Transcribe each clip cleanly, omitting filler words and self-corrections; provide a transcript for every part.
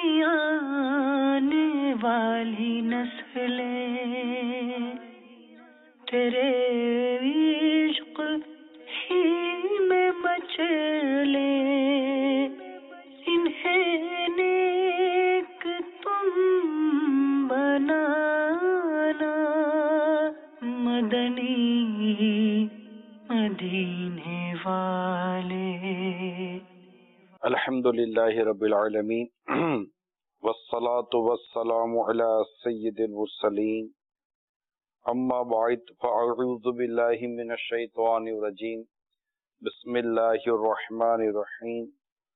آنے والی نسلیں تیرے عشق ہی میں مچلے، انہیں نیک تم بنانا، مدنی مدینے والے۔ الحمدللہ رب العالمین والصلاة والسلام علی سید المرسلین، اما بعد فاعوذ باللہ من الشیطان الرجیم، بسم اللہ الرحمن الرحیم۔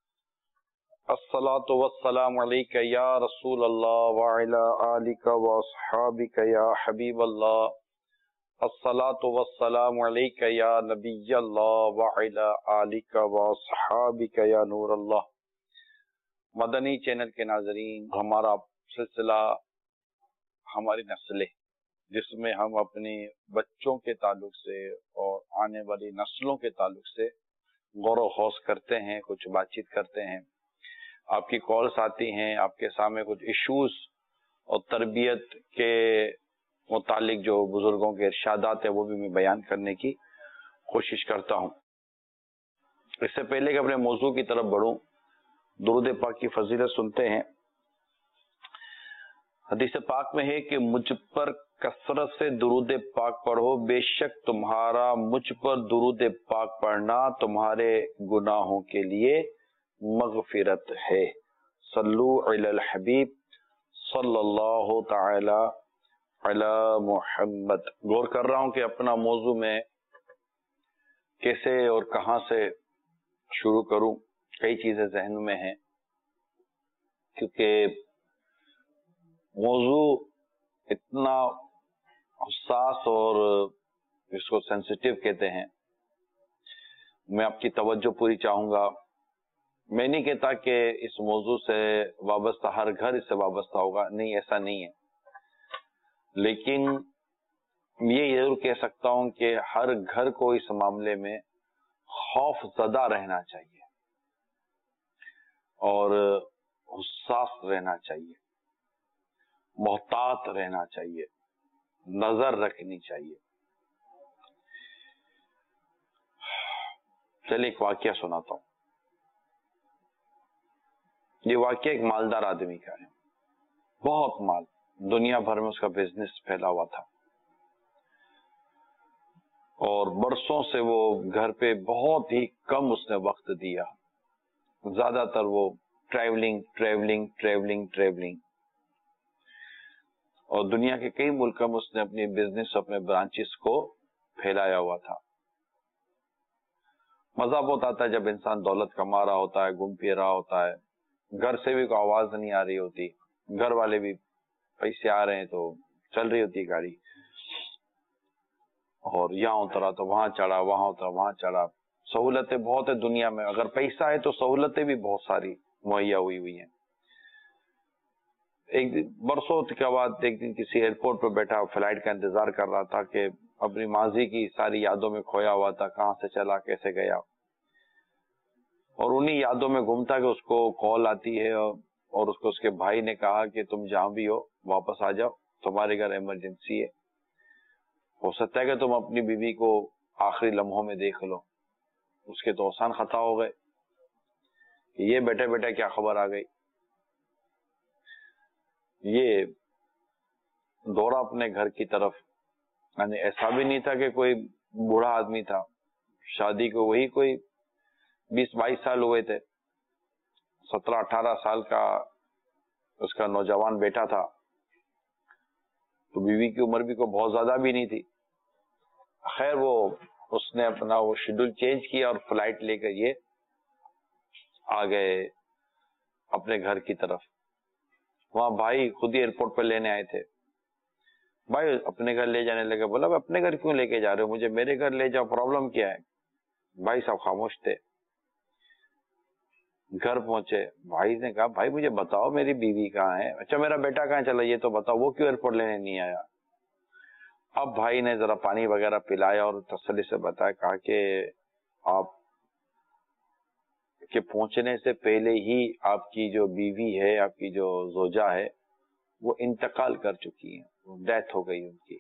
الصلاة والسلام علیک یا رسول اللہ وعلی آلک واصحابک یا حبیب اللہ، الصلاة والسلام علیک یا نبی اللہ وعلی آلک واصحابک یا نور اللہ۔ مدنی چینل کے ناظرین، ہمارا سلسلہ ہماری نسلیں، جس میں ہم اپنے بچوں کے تعلق سے اور آنے والی نسلوں کے تعلق سے غور و خوض کرتے ہیں، کچھ بات چیت کرتے ہیں، آپ کی کالز آتی ہیں، آپ کے سامنے کچھ ایشوز اور تربیت کے متعلق جو بزرگوں کے ارشادات ہیں وہ بھی میں بیان کرنے کی کوشش کرتا ہوں۔ اس سے پہلے کہ اپنے موضوع کی طرف بڑھوں، درود پاک کی فضیلت سنتے ہیں۔ حدیث پاک میں ہے کہ مجھ پر کثرت سے درود پاک پڑھو، بے شک تمہارا مجھ پر درود پاک پڑھنا تمہارے گناہوں کے لیے مغفرت ہے۔ صلو علی الحبیب صلی اللہ تعالی علی محمد۔ غور کر رہا ہوں کہ اپنا موضوع میں کیسے اور کہاں سے شروع کروں، کئی چیزیں ذہن میں ہیں، کیونکہ موضوع اتنا حساس اور اس کو سینسیٹیو کہتے ہیں، میں آپ کی توجہ پوری چاہوں گا۔ میں نہیں کہتا کہ اس موضوع سے وابستہ ہر گھر اس سے وابستہ ہوگا، نہیں، ایسا نہیں ہے، لیکن یہ ضرور کہہ سکتا ہوں کہ ہر گھر کو اس معاملے میں خوف زدہ رہنا چاہیے اور حساس رہنا چاہیے، محتاط رہنا چاہیے، نظر رکھنی چاہیے۔ چلیے ایک واقعہ سناتا ہوں۔ یہ واقعہ ایک مالدار آدمی کا ہے، بہت مال، دنیا بھر میں اس کا بزنس پھیلا ہوا تھا، اور برسوں سے وہ گھر پہ بہت ہی کم اس نے وقت دیا، زیادہ تر وہ ٹریولنگ، اور دنیا کے کئی ملکوں میں اس نے اپنی بزنس، اپنے برانچز کو پھیلایا ہوا تھا۔ مزہ بہت آتا ہے جب انسان دولت کما رہا ہوتا ہے، گھوم پھر رہا ہوتا ہے، گھر سے بھی کوئی آواز نہیں آ رہی ہوتی، گھر والے بھی پیسے آ رہے ہیں تو چل رہی ہوتی گاڑی، اور یہاں اترا تو وہاں چڑھا، وہاں اترا وہاں چڑھا، سہولتیں بہت ہے دنیا میں، اگر پیسہ ہے تو سہولتیں بھی بہت ساری مہیا ہوئی ہیں۔ ایک دن برسوں کے بعد ایک دن کسی ایئرپورٹ پہ بیٹھا، فلائٹ کا انتظار کر رہا تھا کہ اپنی ماضی کی ساری یادوں میں کھویا ہوا تھا، کہاں سے چلا، کیسے گیا، اور انہی یادوں میں گھومتا کہ اس کو کال آتی ہے اور اس کو اس کے بھائی نے کہا کہ تم جہاں بھی ہو واپس آ جاؤ، تمہارے گھر ایمرجنسی ہے، ہو سکتا ہے کہ تم اپنی بیوی کو آخری لمحوں میں دیکھ لو۔ اس کے تو آسان خطا ہو گئے کہ یہ بیٹھے بیٹھے کیا خبر آ گئی، یہ دوڑا اپنے گھر کی طرف، یعنی ایسا بھی نہیں تھا کہ کوئی بوڑھا آدمی تھا، شادی کو وہی کوئی 20-22 سال ہوئے تھے، 17-18 سال کا اس کا نوجوان بیٹا تھا، تو بیوی کی عمر بھی کوئی بہت زیادہ بھی نہیں تھی۔ خیر وہ اس نے اپنا وہ شیڈول چینج کیا اور فلائٹ لے کر یہ آ گئے اپنے گھر کی طرف۔ وہاں بھائی خود ہی ایئرپورٹ پہ لینے آئے تھے، بھائی اپنے گھر لے جانے لگے، بولا اپنے گھر کیوں لے کے جا رہے ہو، مجھے میرے گھر لے جاؤ، پرابلم کیا ہے؟ بھائی صاحب خاموش تھے۔ گھر پہنچے، بھائی نے کہا بھائی مجھے بتاؤ میری بیوی کہاں ہے، اچھا میرا بیٹا کہاں چلا یہ تو بتاؤ، وہ کیوں ایئرپورٹ لینے نہیں آیا؟ اب بھائی نے ذرا پانی وغیرہ پلایا اور تسلی سے بتایا، کہا کہ آپ کے پہنچنے سے پہلے ہی آپ کی جو بیوی ہے، آپ کی جو زوجہ ہے، وہ انتقال کر چکی ہیں، ڈیتھ ہو گئی ان کی.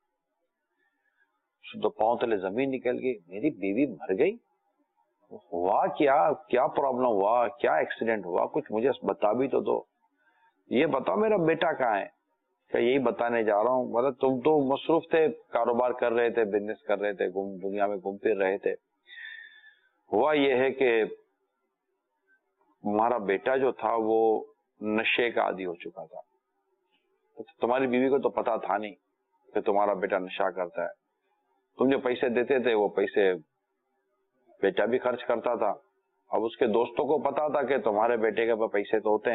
تو پاؤں تلے زمین نکل گئی، میری بیوی مر گئی، ہوا کیا پرابلم ہوا، کیا ایکسیڈنٹ ہوا، کچھ مجھے بتا بھی تو دو، یہ بتاؤ میرا بیٹا کہاں ہے. کہ یہی بتانے جا رہا ہوں، مطلب تم تو مصروف تھے، کاروبار کر رہے تھے، بزنس کر رہے تھے، دنیا میں گھوم پھر رہے تھے. ہوا یہ ہے کہ تمہارا بیٹا جو تھا وہ نشے کا عادی ہو چکا تھا. تمہاری بیوی کو تو پتا تھا نہیں کہ تمہارا بیٹا نشہ کرتا ہے. تم جو پیسے دیتے تھے وہ پیسے بیٹا بھی خرچ کرتا تھا. اب اس کے دوستوں کو پتا تھا کہ تمہارے بیٹے کے پاس پیسے تو ہوتے ہیں،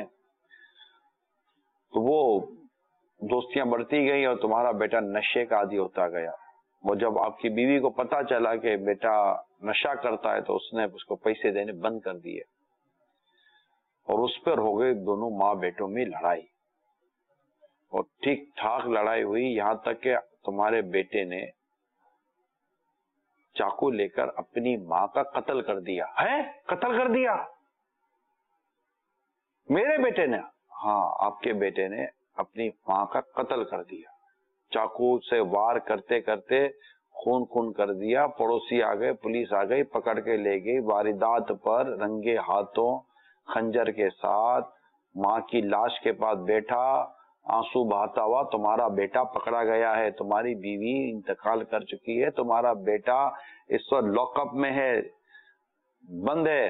تو وہ دوستیاں بڑھتی گئی اور تمہارا بیٹا نشے کا عادی ہوتا گیا. وہ جب آپ کی بیوی کو پتا چلا کہ بیٹا نشہ کرتا ہے تو اس نے اس کو پیسے دینے بند کر دیے، اور اس پر ہو گئے دونوں ماں بیٹوں میں لڑائی، اور ٹھیک ٹھاک لڑائی ہوئی، یہاں تک کہ تمہارے بیٹے نے چاقو لے کر اپنی ماں کا قتل کر دیا. ہے قتل کر دیا میرے بیٹے نے؟ ہاں، آپ کے بیٹے نے اپنی ماں کا قتل کر دیا، چاقو سے وار کرتے کرتے خون کر دیا. پڑوسی آ گئے، پولیس آ گئی، پکڑ کے لے گئی. واردات پر رنگے ہاتھوں خنجر کے ساتھ ماں کی لاش کے پاس بیٹھا آنسو بہاتا ہوا تمہارا بیٹا پکڑا گیا ہے. تمہاری بیوی انتقال کر چکی ہے، تمہارا بیٹا اس وقت لاک اپ میں ہے، بند ہے.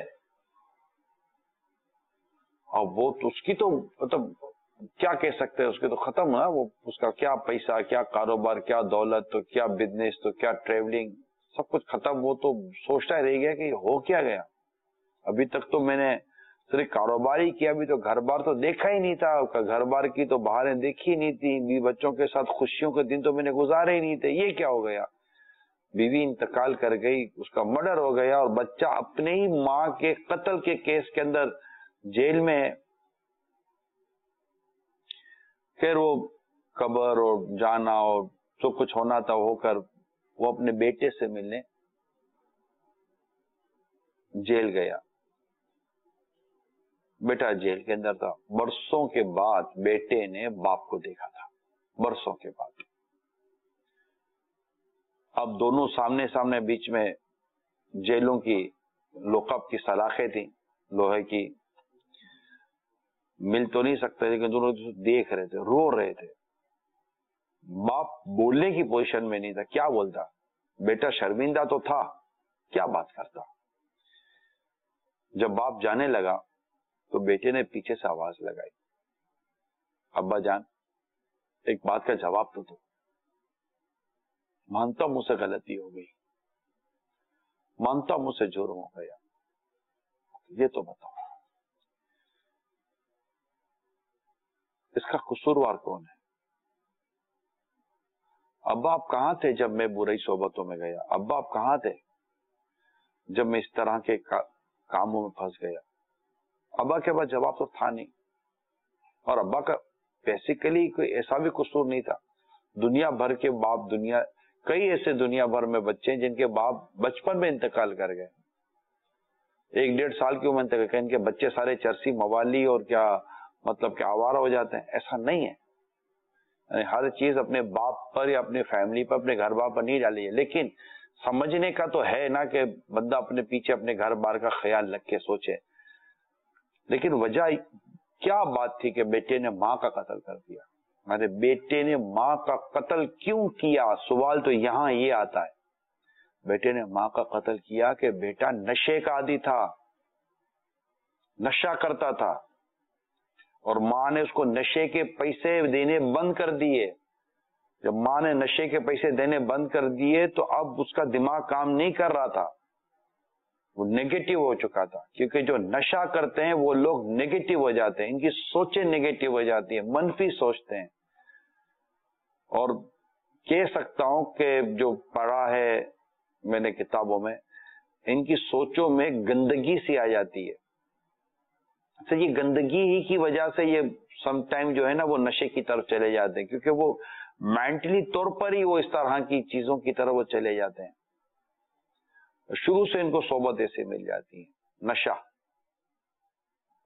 اور وہ تو اس کی تو مطلب کیا کہہ سکتے ہیں، اس کے تو ختم ہے. وہ اس کا کیا پیسہ، کیا کاروبار، کیا دولت، تو کیا بزنس، تو کیا ٹریولنگ، سب کچھ ختم. وہ تو سوچتا رہ گیا کہ ہو کیا گیا. ابھی تک تو میں نے صرف کاروبار ہی کیا، ابھی تو گھر بار تو دیکھا ہی نہیں تھا، گھر بار کی تو بہاریں دیکھی نہیں تھی، بیوی بچوں کے ساتھ خوشیوں کے دن تو میں نے گزارے ہی نہیں تھے. یہ کیا ہو گیا؟ بیوی انتقال کر گئی، اس کا مرڈر ہو گیا، اور بچہ اپنے ہی ماں کے قتل کے کیس کے اندر جیل میں ہے. پھر وہ قبر اور جانا اور جو کچھ ہونا تھا ہو کر وہ اپنے بیٹے سے ملنے جیل گیا. بیٹا جیل کے اندر تھا. برسوں کے بعد بیٹے نے باپ کو دیکھا تھا، برسوں کے بعد. اب دونوں سامنے سامنے، بیچ میں جیلوں کی لوکپ کی سلاخیں تھیں لوہے کی، مل تو نہیں سکتے، لیکن دونوں دیکھ رہے تھے، رو رہے تھے. باپ بولنے کی پوزیشن میں نہیں تھا، کیا بولتا؟ بیٹا شرمندہ تو تھا، کیا بات کرتا. جب باپ جانے لگا تو بیٹے نے پیچھے سے آواز لگائی، ابا جان ایک بات کا جواب تو دو. مانتا ہوں مجھ سے غلطی ہو گئی، مانتا ہوں مجھ سے جرم ہو گیا، یہ تو بتاؤ اس کا قصوروار کون ہے؟ ابا آپ کہاں تھے جب میں برئی صحبتوں میں گیا؟ ابا آپ کہاں تھے جب میں اس طرح کے کاموں میں پھنس گیا؟ ابا کے پاس جواب تو تھا نہیں. اور ابا کا بیسیکلی کوئی ایسا بھی قصور نہیں تھا. دنیا بھر کے باپ، کئی ایسے دنیا بھر میں بچے ہیں جن کے باپ بچپن میں انتقال کر گئے، 1-1.5 سال کی عمر تک. ان کے بچے سارے چرسی موالی اور کیا مطلب کہ آوارہ ہو جاتے ہیں؟ ایسا نہیں ہے. ہر چیز اپنے باپ پر یا اپنے فیملی پر، اپنے گھر بار پر نہیں ڈالی ہے، لیکن سمجھنے کا تو ہے نا کہ بندہ اپنے پیچھے اپنے گھر بار کا خیال رکھ کے سوچے. لیکن وجہ کیا بات تھی کہ بیٹے نے ماں کا قتل کر دیا؟ میرے بیٹے نے ماں کا قتل کیوں کیا؟ سوال تو یہاں یہ آتا ہے. بیٹے نے ماں کا قتل کیا کہ بیٹا نشے کا عادی تھا، نشہ کرتا تھا، اور ماں نے اس کو نشے کے پیسے دینے بند کر دیے. جب ماں نے نشے کے پیسے دینے بند کر دیے تو اب اس کا دماغ کام نہیں کر رہا تھا، وہ نیگیٹو ہو چکا تھا. کیونکہ جو نشہ کرتے ہیں وہ لوگ نیگیٹو ہو جاتے ہیں، ان کی سوچیں نیگیٹو ہو جاتی ہیں، منفی سوچتے ہیں. اور کہہ سکتا ہوں کہ جو پڑھا ہے میں نے کتابوں میں، ان کی سوچوں میں گندگی سی آ جاتی ہے. اچھا، یہ گندگی ہی کی وجہ سے یہ سم ٹائم جو ہے نا وہ نشے کی طرف چلے جاتے ہیں، کیونکہ وہ مینٹلی طور پر ہی وہ اس طرح کی چیزوں کی طرف وہ چلے جاتے ہیں. شروع سے ان کو صحبت ایسے مل جاتی ہے، نشہ.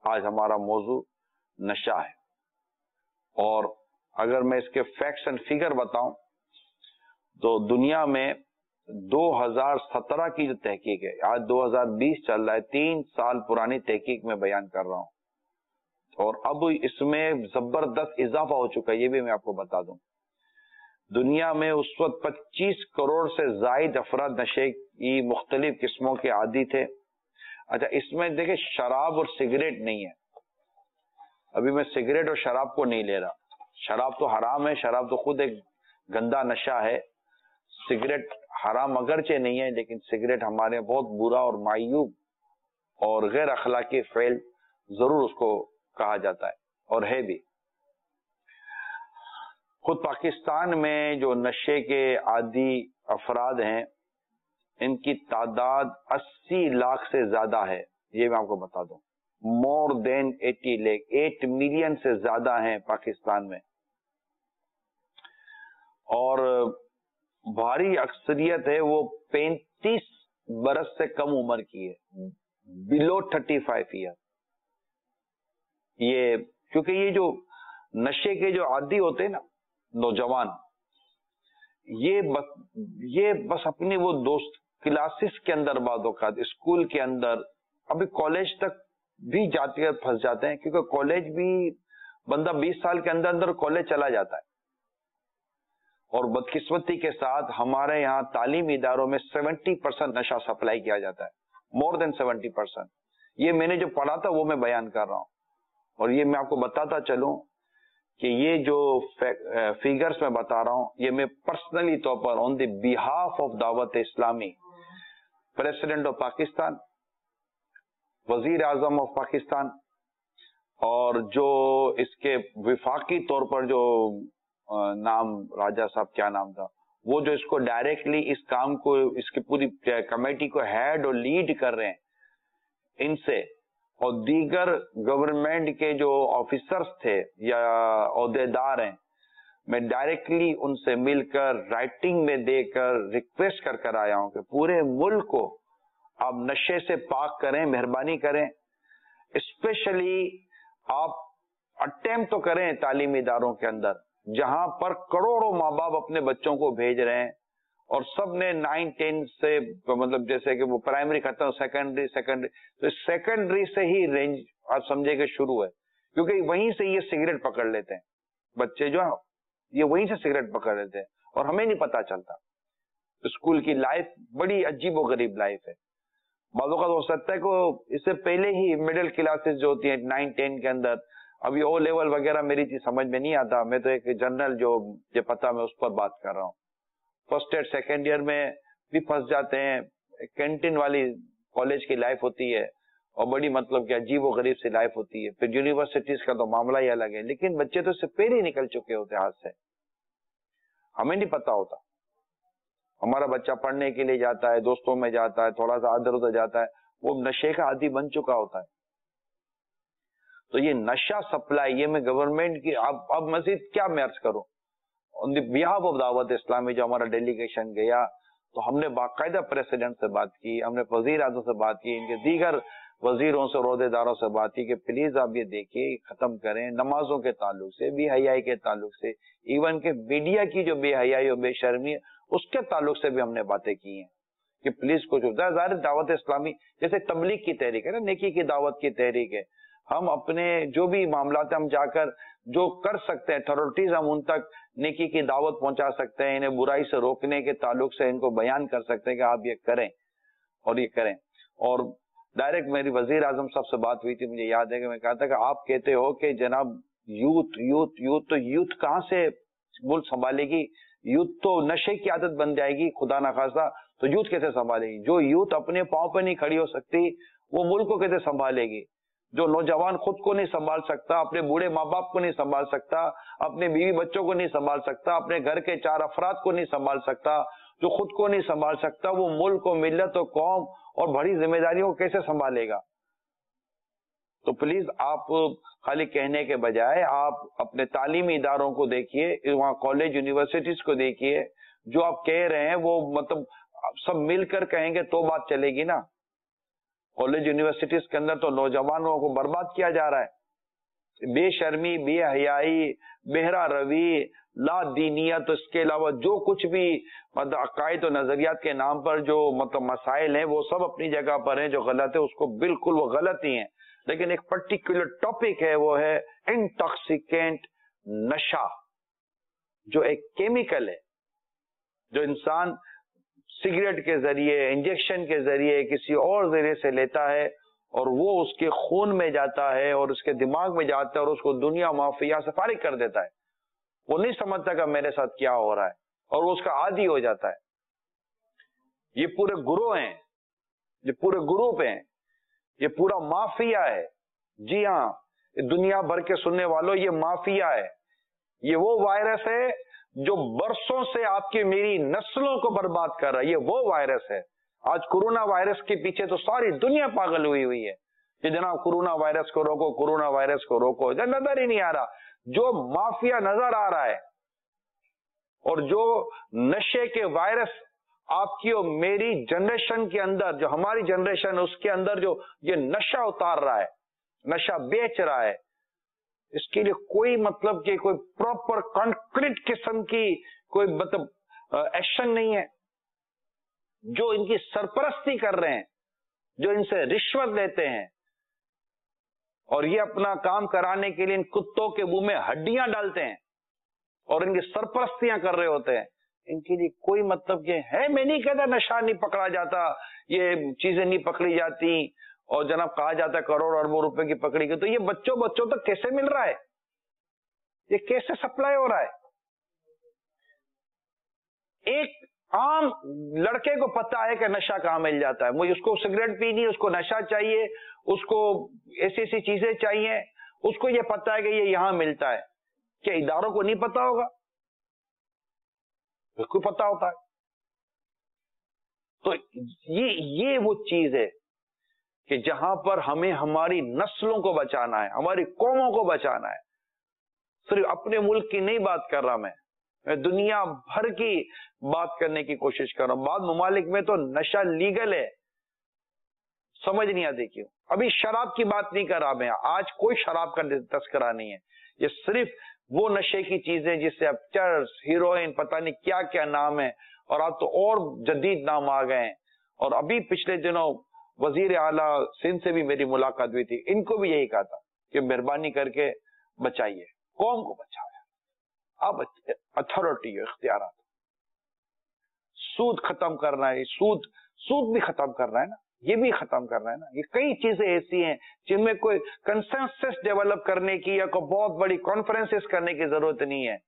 آج ہمارا موضوع نشہ ہے. اور اگر میں اس کے فیکٹس اینڈ فگر بتاؤں تو دنیا میں 2017 کی جو تحقیق ہے، آج 2020 چل رہا ہے، 3 سال پرانی تحقیق میں بیان کر رہا ہوں، اور اب اس میں زبردست اضافہ ہو چکا ہے، یہ بھی میں آپ کو بتا دوں. دنیا میں اس وقت 25 کروڑ سے زائد افراد نشے کی مختلف قسموں کے عادی تھے. اچھا، اس میں دیکھیں شراب اور سگریٹ نہیں ہے. ابھی میں سگریٹ اور شراب کو نہیں لے رہا. شراب تو حرام ہے، شراب تو خود ایک گندا نشہ ہے. سگریٹ حرام اگرچہ نہیں ہے، لیکن سگریٹ ہمارے بہت برا اور معیوب اور غیر اخلاقی فعل ضرور اس کو کہا جاتا ہے، اور ہے بھی. خود پاکستان میں جو نشے کے عادی افراد ہیں، ان کی تعداد 80 لاکھ سے زیادہ ہے. یہ میں آپ کو بتا دوں، مور دین 80 لاکھ، 8 ملین سے زیادہ ہیں پاکستان میں. اور بھاری اکثریت ہے وہ 35 برس سے کم عمر کی ہے، بلو 35 ایئر. یہ کیونکہ یہ جو نشے کے جو عادی ہوتے ہیں نا نوجوان، یہ بس اپنی وہ دوست کلاسز کے اندر بعض اوقات اسکول کے اندر، ابھی کالج تک بھی جاتے پھنس جاتے ہیں، کیونکہ کالج بھی بندہ 20 سال کے اندر اندر کالج چلا جاتا ہے. اور بدقسمتی کے ساتھ ہمارے یہاں تعلیمی اداروں میں 70% نشہ سپلائی کیا جاتا ہے، مور دین 70%. یہ میں نے جو پڑھا تھا وہ میں بیان کر رہا ہوں، اور یہ میں آپ کو بتاتا چلوں کہ یہ جو فیگرز میں بتا رہا ہوں، یہ میں پرسنلی طور پر آن دی بیہاف آف دعوت اسلامی، پریزیڈنٹ آف پاکستان، وزیر اعظم آف پاکستان، اور جو اس کے وفاقی طور پر جو نام راجہ صاحب کیا نام تھا، وہ جو اس کو ڈائریکٹلی اس کام کو، اس کی پوری کمیٹی کو ہیڈ اور لیڈ کر رہے ہیں، ان سے اور دیگر گورنمنٹ کے جو آفیسرز تھے یا عہدیدار ہیں، میں ڈائریکٹلی ان سے مل کر رائٹنگ میں دے کر ریکویسٹ کر آیا ہوں کہ پورے ملک کو آپ نشے سے پاک کریں، مہربانی کریں. اسپیشلی آپ اٹیمپٹ تو کریں تعلیمی اداروں کے اندر جہاں پر کروڑوں ماں باپ اپنے بچوں کو بھیج رہے ہیں، اور سب نے 9-10 سے مطلب جیسے کہ وہ پرائمری ختم، سیکنڈری تو سیکنڈری سے ہی رینج آپ سمجھے کہ شروع ہے، کیونکہ وہیں سے یہ سگریٹ پکڑ لیتے ہیں بچے، جو یہ وہیں سے سگریٹ پکڑ لیتے ہیں اور ہمیں نہیں پتا چلتا. اسکول کی لائف بڑی عجیب و غریب لائف ہے. بعض اوقات ہو سکتا ہے کہ اس سے پہلے ہی مڈل کلاسز جو ہوتی ہیں 9-10 کے اندر، ابھی او لیول وغیرہ میری چیز سمجھ میں نہیں آتا، میں تو ایک جنرل جو یہ پتا میں اس پر بات کر رہا ہوں. فرسٹ ایئر سیکنڈ ایئر میں بھی پھنس جاتے ہیں. کینٹین والی کالج کی لائف ہوتی ہے، اور بڑی مطلب کہ عجیب و غریب سی لائف ہوتی ہے. پھر یونیورسٹیز کا تو معاملہ ہی الگ ہے، لیکن بچے تو اس سے پہلے ہی نکل چکے ہوتے ہاتھ سے، ہمیں نہیں پتا ہوتا. ہمارا بچہ پڑھنے کے لیے جاتا ہے، دوستوں میں جاتا ہے، تھوڑا سا ادھر ادھر جاتا ہے، وہ نشے کا عادی بن چکا ہوتا ہے. تو یہ نشہ سپلائی، یہ میں گورنمنٹ کی اب مزید کیا میں عرض کروں، آن دی بیہاف آف دعوت اسلامی جو ہمارا ڈیلیگیشن گیا، تو ہم نے باقاعدہ پریزیڈنٹ سے بات کی، ہم نے وزیر اعظم سے بات کی، ان کے دیگر وزیروں سے اور عہدیداروں سے بات کی کہ پلیز آپ یہ دیکھیے ختم کریں. نمازوں کے تعلق سے، بے حیائی کے تعلق سے، ایون کہ میڈیا کی جو بے حیائی اور بے شرمی ہے اس کے تعلق سے بھی ہم نے باتیں کی ہیں کہ پلیز کچھ ظاہر دعوت اسلامی جیسے تبلیغ کی تحریک ہے نا، نیکی کی دعوت کی تحریک ہے. ہم اپنے جو بھی معاملات ہم جا کر جو کر سکتے ہیں اتھارٹیز، ہم ان تک نیکی کی دعوت پہنچا سکتے ہیں، انہیں برائی سے روکنے کے تعلق سے ان کو بیان کر سکتے ہیں کہ آپ یہ کریں اور یہ کریں. اور ڈائریکٹ میری وزیر اعظم صاحب سے بات ہوئی تھی، مجھے یاد ہے کہ میں کہا تھا کہ آپ کہتے ہو کہ جناب یوتھ یوتھ یوتھ، تو یوتھ کہاں سے ملک سنبھالے گی؟ یوتھ تو نشے کی عادت بن جائے گی خدا نخواستہ، تو یوتھ کیسے سنبھالے گی؟ جو یوتھ اپنے پاؤں پہ نہیں کھڑی ہو سکتی وہ ملک کو کیسے سنبھالے گی؟ جو نوجوان خود کو نہیں سنبھال سکتا، اپنے بوڑھے ماں باپ کو نہیں سنبھال سکتا، اپنے بیوی بچوں کو نہیں سنبھال سکتا، اپنے گھر کے 4 افراد کو نہیں سنبھال سکتا، جو خود کو نہیں سنبھال سکتا، وہ ملک و ملت و قوم اور بڑی ذمہ داریوں کو کیسے سنبھالے گا؟ تو پلیز آپ خالی کہنے کے بجائے آپ اپنے تعلیمی اداروں کو دیکھیے، وہاں کالج یونیورسٹیز کو دیکھیے، جو آپ کہہ رہے ہیں وہ مطلب سب مل کر کہیں گے تو بات چلے گی نا. کالج یونیورسٹیز کے اندر تو نوجوانوں کو برباد کیا جا رہا ہے، بے شرمی، بے حیائی، بہرا روی، لا دینیت، اس کے علاوہ جو کچھ بھی مطلب عقائد و نظریات کے نام پر جو مطلب مسائل ہیں وہ سب اپنی جگہ پر ہیں، جو غلط ہے اس کو بالکل وہ غلط ہی ہیں، لیکن ایک پرٹیکولر ٹاپک ہے، وہ ہے انٹاکسیکینٹ، نشہ، جو ایک کیمیکل ہے جو انسان سگریٹ کے ذریعے، انجیکشن کے ذریعے، کسی اور ذریعے سے لیتا ہے، اور وہ اس کے خون میں جاتا ہے اور اس کے دماغ میں جاتا ہے اور اس کو دنیا مافیا سے فارغ کر دیتا ہے. وہ نہیں سمجھتا کہ میرے ساتھ کیا ہو رہا ہے، اور وہ اس کا عادی ہو جاتا ہے. یہ پورے گروہ ہیں، یہ پورے گروپ ہیں، یہ پورا مافیا ہے. جی ہاں، دنیا بھر کے سننے والوں، یہ مافیا ہے. یہ وہ وائرس ہے جو برسوں سے آپ کی میری نسلوں کو برباد کر رہا ہے. یہ وہ وائرس ہے. آج کورونا وائرس کے پیچھے تو ساری دنیا پاگل ہوئی ہے کہ جناب کورونا وائرس کو روکو، کورونا وائرس کو روکو. جب نظر ہی نہیں آ رہا، جو مافیا نظر آ رہا ہے اور جو نشے کے وائرس آپ کی اور میری جنریشن کے اندر، جو ہماری جنریشن اس کے اندر جو یہ نشہ اتار رہا ہے، نشہ بیچ رہا ہے، اس کے لیے کوئی مطلب کہ کوئی پراپر کانکریٹ قسم کی کوئی مطلب ایکشن نہیں ہے. جو ان کی سرپرستی کر رہے ہیں، جو ان سے رشوت لیتے ہیں اور یہ اپنا کام کرانے کے لیے ان کتوں کے منہ میں ہڈیاں ڈالتے ہیں اور ان کی سرپرستیاں کر رہے ہوتے ہیں، ان کے لیے کوئی مطلب کہ ہے. میں نہیں کہتا نشہ نہیں پکڑا جاتا، یہ چیزیں نہیں پکڑی جاتی اور جناب کہا جاتا ہے کروڑ اربوں روپے کی پکڑی گئی، تو یہ بچوں تک کیسے مل رہا ہے؟ یہ کیسے سپلائی ہو رہا ہے؟ ایک عام لڑکے کو پتا ہے کہ نشہ کہاں مل جاتا ہے. مجھے اس کو سگریٹ پینی، اس کو نشہ چاہیے، اس کو ایسی چیزیں چاہیے، اس کو یہ پتا ہے کہ یہ یہاں ملتا ہے. کیا اداروں کو نہیں پتا ہوگا؟ بالکل پتا ہوتا ہے. تو یہ وہ چیز ہے کہ جہاں پر ہمیں ہماری نسلوں کو بچانا ہے، ہماری قوموں کو بچانا ہے. صرف اپنے ملک کی نہیں بات کر رہا، میں دنیا بھر کی بات کرنے کی کوشش کر رہا ہوں. بعض ممالک میں تو نشہ لیگل ہے، سمجھ نہیں آتی کیوں. ابھی شراب کی بات نہیں کر رہا میں، آج کوئی شراب کا تذکرہ نہیں ہے. یہ صرف وہ نشے کی چیزیں جس سے اب چرس، ہیروئن، پتہ نہیں کیا کیا نام ہے، اور اب تو اور جدید نام آ گئے ہیں. اور ابھی پچھلے دنوں وزیر اعلیٰ سندھ سے بھی میری ملاقات ہوئی تھی، ان کو بھی یہی کہا تھا کہ مہربانی کر کے بچائیے، قوم کو بچائے. اب اتھارٹی اختیارات، سود ختم کرنا ہے، سود بھی ختم کرنا ہے نا، یہ بھی ختم کرنا ہے نا. یہ کئی چیزیں ایسی ہیں جن میں کوئی کنسنسس ڈیولپ کرنے کی یا کوئی بہت بڑی کانفرنسز کرنے کی ضرورت نہیں ہے.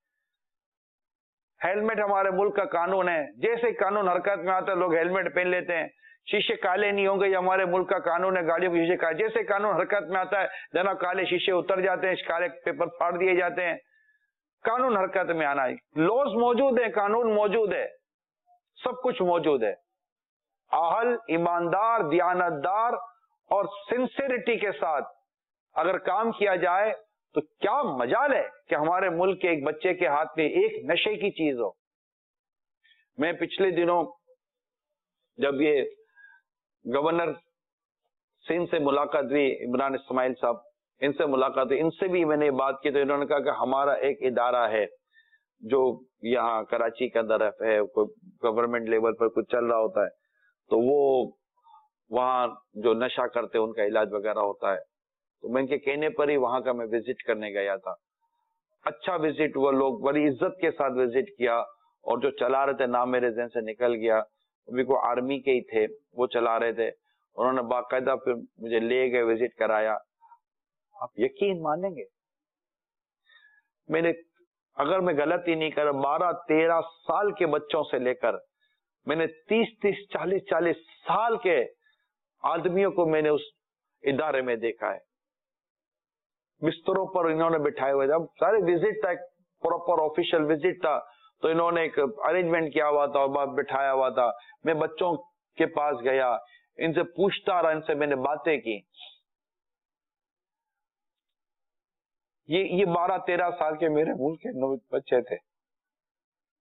ہیلمٹ ہمارے ملک کا قانون ہے، جیسے قانون حرکت میں آتا ہے لوگ ہیلمٹ پہن لیتے ہیں. شیشے کالے نہیں ہوں گے، یہ ہمارے ملک کا قانون ہے، گاڑیوں کے شیشے کالے. جیسے قانون حرکت میں آتا ہے جناب کالے شیشے اتر جاتے ہیں، کالے پیپر پھاڑ دیے جاتے ہیں. قانون حرکت میں آنا ہے، لوز موجود ہیں، قانون موجود ہے، سب کچھ موجود ہے. اہل، ایماندار، دیانتدار اور سنسیریٹی کے ساتھ اگر کام کیا جائے تو کیا مجال ہے کہ ہمارے ملک کے ایک بچے کے ہاتھ میں ایک نشے کی چیز ہو. میں پچھلے دنوں جب یہ گورنر سندھ سے ملاقات ہوئی، عمران اسماعیل صاحب، ان سے ملاقات ہوئی، ان سے بھی میں نے بات کی تو انہوں نے کہا کہ ہمارا ایک ادارہ ہے جو یہاں کراچی کے اندر ہے، کوئی گورنمنٹ لیول پر کچھ چل رہا ہوتا ہے تو وہ وہاں جو نشہ کرتے ان کا علاج وغیرہ ہوتا ہے. تو میں ان کے کہنے پر ہی وہاں کا میں وزٹ کرنے گیا تھا. اچھا وزٹ، وہ لوگ بڑی عزت کے ساتھ وزٹ کیا، اور جو چلا رہے تھے نام میرے ذہن سے نکل گیا، ابھی کو آرمی کے ہی تھے، وہ چلا رہے تھے. انہوں نے باقاعدہ پھر مجھے لے گئے، وزٹ کرایا. آپ یقین مانیں گے، اگر میں غلطی نہیں کر 12-13 سال کے بچوں سے لے کر میں نے 30-30 40-40 سال کے آدمیوں کو میں نے اس ادارے میں دیکھا ہے. بستروں پر انہوں نے بٹھائے ہوئے تھے. سارے وزٹ تھا، ایک پراپر آفیشیل وزٹ تھا، تو انہوں نے ایک ارینجمنٹ کیا ہوا تھا اور بٹھایا ہوا تھا. میں بچوں کے پاس گیا، ان سے پوچھتا رہا، ان سے میں نے باتیں کی. یہ 12-13 سال کے میرے ملک کے بچے تھے،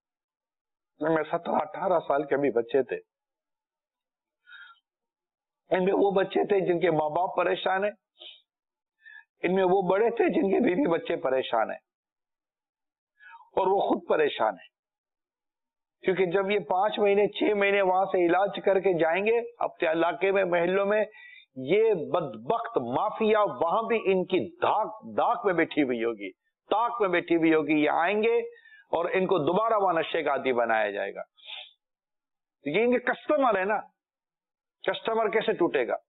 میں 17-18 سال کے بھی بچے تھے. ان میں وہ بچے تھے جن کے ماں باپ پریشان ہیں، ان میں وہ بڑے تھے جن کے بیوی بچے پریشان ہیں، اور وہ خود پریشان ہیں، کیونکہ جب یہ 5 مہینے 6 مہینے وہاں سے علاج کر کے جائیں گے اپنے علاقے میں، محلوں میں، یہ بدبخت مافیا وہاں بھی ان کی داغ میں بیٹھی ہوئی ہوگی، طاق میں بیٹھی ہوئی ہوگی، یہ آئیں گے اور ان کو دوبارہ وہاں نشے کا عادی بنایا جائے گا۔ یہ ان کے کسٹمر ہے نا، کسٹمر کیسے ٹوٹے گا؟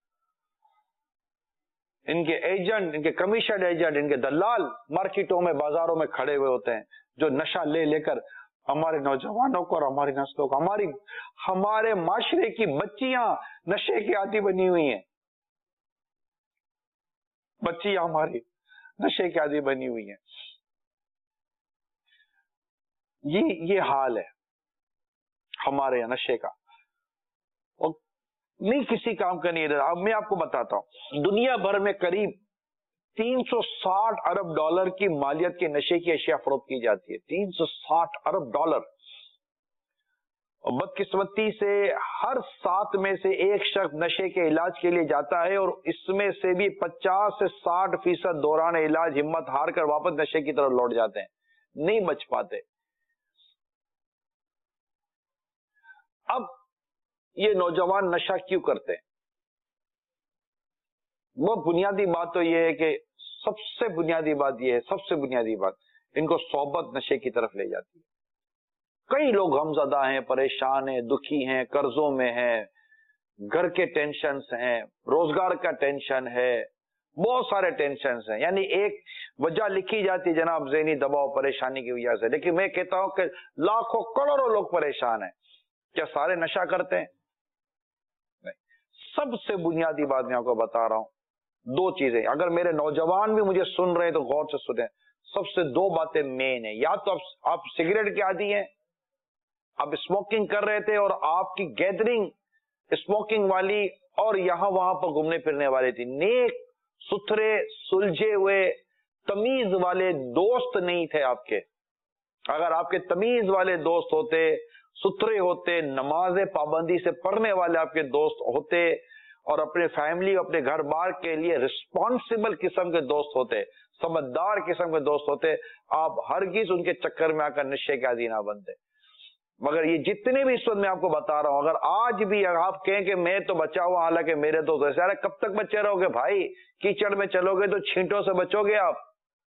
ان کے ایجنٹ، ان کے کمیشن ایجنٹ، ان کے دلال مارکیٹوں میں بازاروں میں کھڑے ہوئے ہوتے ہیں، جو نشہ لے لے کر ہمارے نوجوانوں کو اور ہماری نسلوں کو، ہمارے معاشرے کی بچیاں نشے کی عادی بنی ہوئی ہیں، بچیاں ہماری نشے کی عادی بنی ہوئی ہیں۔ یہ حال ہے ہمارے یہاں نشے کا، اور نہیں کسی کام کا نہیں رہا۔ اب میں آپ کو بتاتا ہوں، دنیا بھر میں قریب 360 ارب ڈالر کی مالیت کے نشے کی اشیاء فروخت کی جاتی ہے، 360 ارب ڈالر، اور بدقسمتی سے ہر 7 میں سے 1 شخص نشے کے علاج کے لیے جاتا ہے، اور اس میں سے بھی 50 سے 60% دوران علاج ہمت ہار کر واپس نشے کی طرف لوٹ جاتے ہیں، نہیں بچ پاتے۔ اب یہ نوجوان نشہ کیوں کرتے ہیں؟ بہت بنیادی بات تو یہ ہے کہ سب سے بنیادی بات یہ ہے، سب سے بنیادی بات، ان کو صحبت نشے کی طرف لے جاتی ہے۔ کئی لوگ غمزدہ ہیں، پریشان ہیں، دکھی ہیں، قرضوں میں ہیں، گھر کے ٹینشنز ہیں، روزگار کا ٹینشن ہے، بہت سارے ٹینشنز ہیں، یعنی ایک وجہ لکھی جاتی جناب ذہنی دباؤ پریشانی کی وجہ سے، لیکن میں کہتا ہوں کہ لاکھوں کروڑوں لوگ پریشان ہیں۔ کیا سارے نشہ کرتے ہیں؟ نہیں۔ سب سے بنیادی بات میں آپ کو بتا رہا ہوں، 2 چیزیں، اگر میرے نوجوان بھی مجھے سن رہے ہیں تو غور سے سنیں، سب سے 2 باتیں مین ہیں۔ یا تو آپ سگریٹ کے عادی ہیں، آپ اسموکنگ کر رہے تھے اور آپ کی گیدرنگ اسموکنگ والی اور یہاں وہاں پر گھومنے پھرنے والی تھی، نیک ستھرے سلجھے ہوئے تمیز والے دوست نہیں تھے آپ کے۔ اگر آپ کے تمیز والے دوست ہوتے، ستھرے ہوتے، نماز پابندی سے پڑھنے والے آپ کے دوست ہوتے، اور اپنے فیملی اپنے گھر بار کے لیے رسپانسبل قسم کے دوست ہوتے، سمجھدار قسم کے دوست ہوتے، آپ ہرگز ان کے چکر میں آ کر نشے کے عادی نہ بنتے۔ مگر یہ جتنے بھی اس وقت میں آپ کو بتا رہا ہوں، اگر آج بھی اگر آپ کہیں کہ میں تو بچا ہوا، حالانکہ میرے دوست ایسے، ارے کب تک بچے رہو گے بھائی؟ کیچڑ میں چلو گے تو چھینٹوں سے بچو گے آپ۔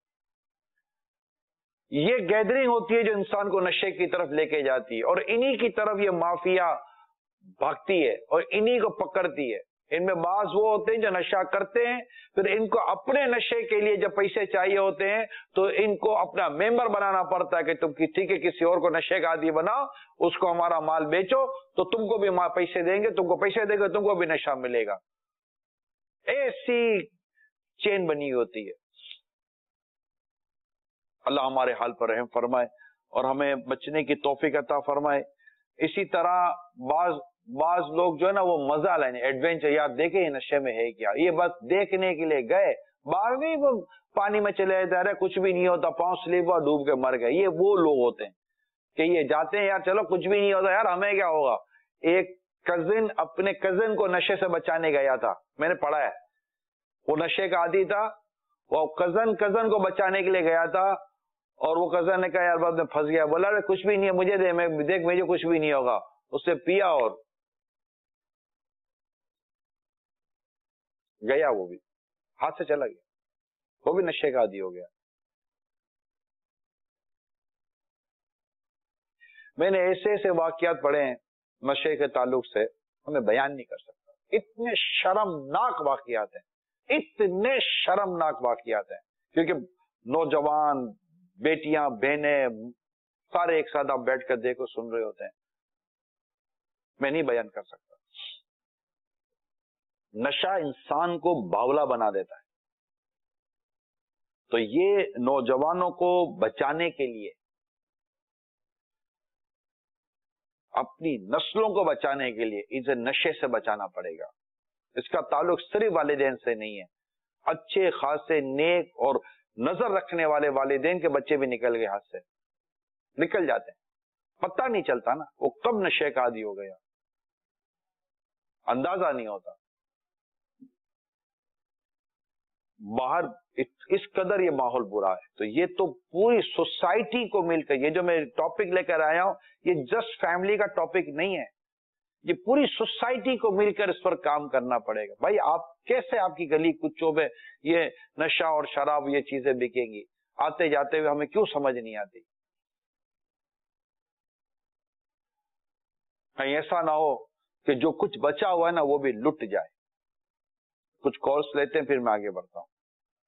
یہ گیدرنگ ہوتی ہے جو انسان کو نشے کی طرف لے کے جاتی ہے، اور انہی کی طرف یہ مافیا بھاگتی ہے اور انہی کو پکڑتی ہے۔ ان میں بعض وہ ہوتے ہیں جو نشہ کرتے ہیں، پھر ان کو اپنے نشے کے لیے جب پیسے چاہیے ہوتے ہیں تو ان کو اپنا ممبر بنانا پڑتا ہے کہ تم ٹھیک ہے کسی اور کو نشے کا عادی بناؤ، اس کو ہمارا مال بیچو تو تم کو بھی پیسے دیں گے، تم کو پیسے دیں گے، تم کو بھی نشہ ملے گا۔ ایسی چین بنی ہوتی ہے۔ اللہ ہمارے حال پر رحم فرمائے اور ہمیں بچنے کی توفیق عطا فرمائے۔ اسی طرح بعض لوگ جو ہے نا وہ مزہ لینے، ایڈونچر، یار دیکھیں یہ نشے میں ہے کیا، یہ بس دیکھنے کے لیے گئے، بعد میں وہ پانی میں چلے جا رہے، کچھ بھی نہیں ہوتا، پاؤں سلپ ہوا ڈوب کے مر گئے۔ یہ وہ لوگ ہوتے ہیں کہ یہ جاتے ہیں، یار چلو کچھ بھی نہیں ہوتا، یار ہمیں کیا ہوگا۔ ایک کزن اپنے کزن کو نشے سے بچانے گیا تھا، میں نے پڑھا ہے، وہ نشے کا عادی تھا، وہ کزن کو بچانے کے لیے گیا تھا، اور وہ کزن نے کہا یار بعد میں پھنس گیا، بولا کچھ بھی نہیں ہے، مجھے دے، میں دیکھ مجھے کچھ بھی نہیں ہوگا، اس سے پیا اور گیا، وہ بھی ہاتھ سے چلا گیا، وہ بھی نشے کا عادی ہو گیا۔ میں نے ایسے واقعات پڑھے ہیں نشے کے تعلق سے، ہمیں بیان نہیں کر سکتا، اتنے شرمناک واقعات ہیں، اتنے شرمناک واقعات ہیں، کیونکہ نوجوان بیٹیاں بہنیں سارے ایک ساتھ آپ بیٹھ کر دیکھو سن رہے ہوتے ہیں، میں نہیں بیان کر سکتا۔ نشہ انسان کو باولا بنا دیتا ہے، تو یہ نوجوانوں کو بچانے کے لیے، اپنی نسلوں کو بچانے کے لیے اسے نشے سے بچانا پڑے گا۔ اس کا تعلق صرف والدین سے نہیں ہے، اچھے خاصے نیک اور نظر رکھنے والے والدین کے بچے بھی نکل گئے ہاتھ سے، نکل جاتے ہیں، پتہ نہیں چلتا نا وہ کب نشے کا عادی ہو گیا، اندازہ نہیں ہوتا۔ باہر اس قدر یہ ماحول برا ہے. تو یہ تو پوری سوسائٹی کو مل کر، یہ جو میں ٹاپک لے کر آیا ہوں یہ جسٹ فیملی کا ٹاپک نہیں ہے، یہ پوری سوسائٹی کو مل کر اس پر کام کرنا پڑے گا. بھائی آپ کیسے آپ کی گلی کوچوں میں یہ نشہ اور شراب یہ چیزیں بکیں گی؟ آتے جاتے ہوئے ہمیں کیوں سمجھ نہیں آتی؟ کہیں ایسا نہ ہو کہ جو کچھ بچا ہوا ہے نا وہ بھی لٹ جائے. کچھ کالس لیتے ہیں پھر میں آگے بڑھتا ہوں.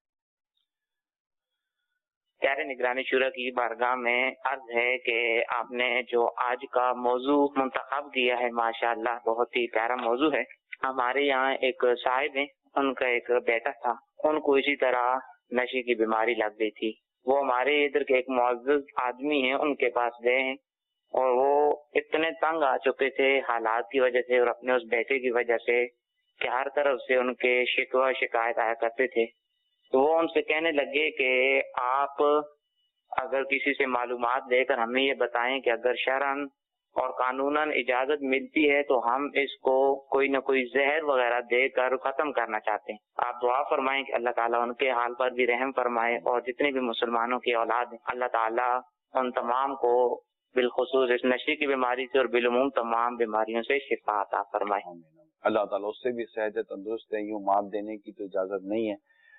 پیارے نگرانی شورا کی بارگاہ میں عرض ہے کہ آپ نے جو آج کا موضوع منتخب کیا ہے ماشاءاللہ بہت ہی پیارا موضوع ہے. ہمارے یہاں ایک صاحب ہیں، ان کا ایک بیٹا تھا، ان کو اسی طرح نشے کی بیماری لگ گئی تھی. وہ ہمارے ادھر کے ایک معزز آدمی ہیں، ان کے پاس گئے ہیں اور وہ اتنے تنگ آ چکے تھے حالات کی وجہ سے اور اپنے اس بیٹے کی وجہ سے کہ ہر طرف سے ان کے شکوہ شکایت آیا کرتے تھے. تو وہ ان سے کہنے لگے کہ آپ اگر کسی سے معلومات لے کر ہمیں یہ بتائیں کہ اگر شرعاً اور قانوناً اجازت ملتی ہے تو ہم اس کو کوئی نہ کوئی زہر وغیرہ دے کر ختم کرنا چاہتے ہیں. آپ دعا فرمائیں کہ اللہ تعالیٰ ان کے حال پر بھی رحم فرمائے اور جتنے بھی مسلمانوں کی اولاد ہیں اللہ تعالیٰ ان تمام کو بالخصوص اس نشے کی بیماری سے اور بالعموم تمام بیماریوں سے شفا عطا فرمائے. اللہ تعالیٰ اس سے بھی صحت تندرست ہے، یوں مار دینے کی تو اجازت نہیں ہے.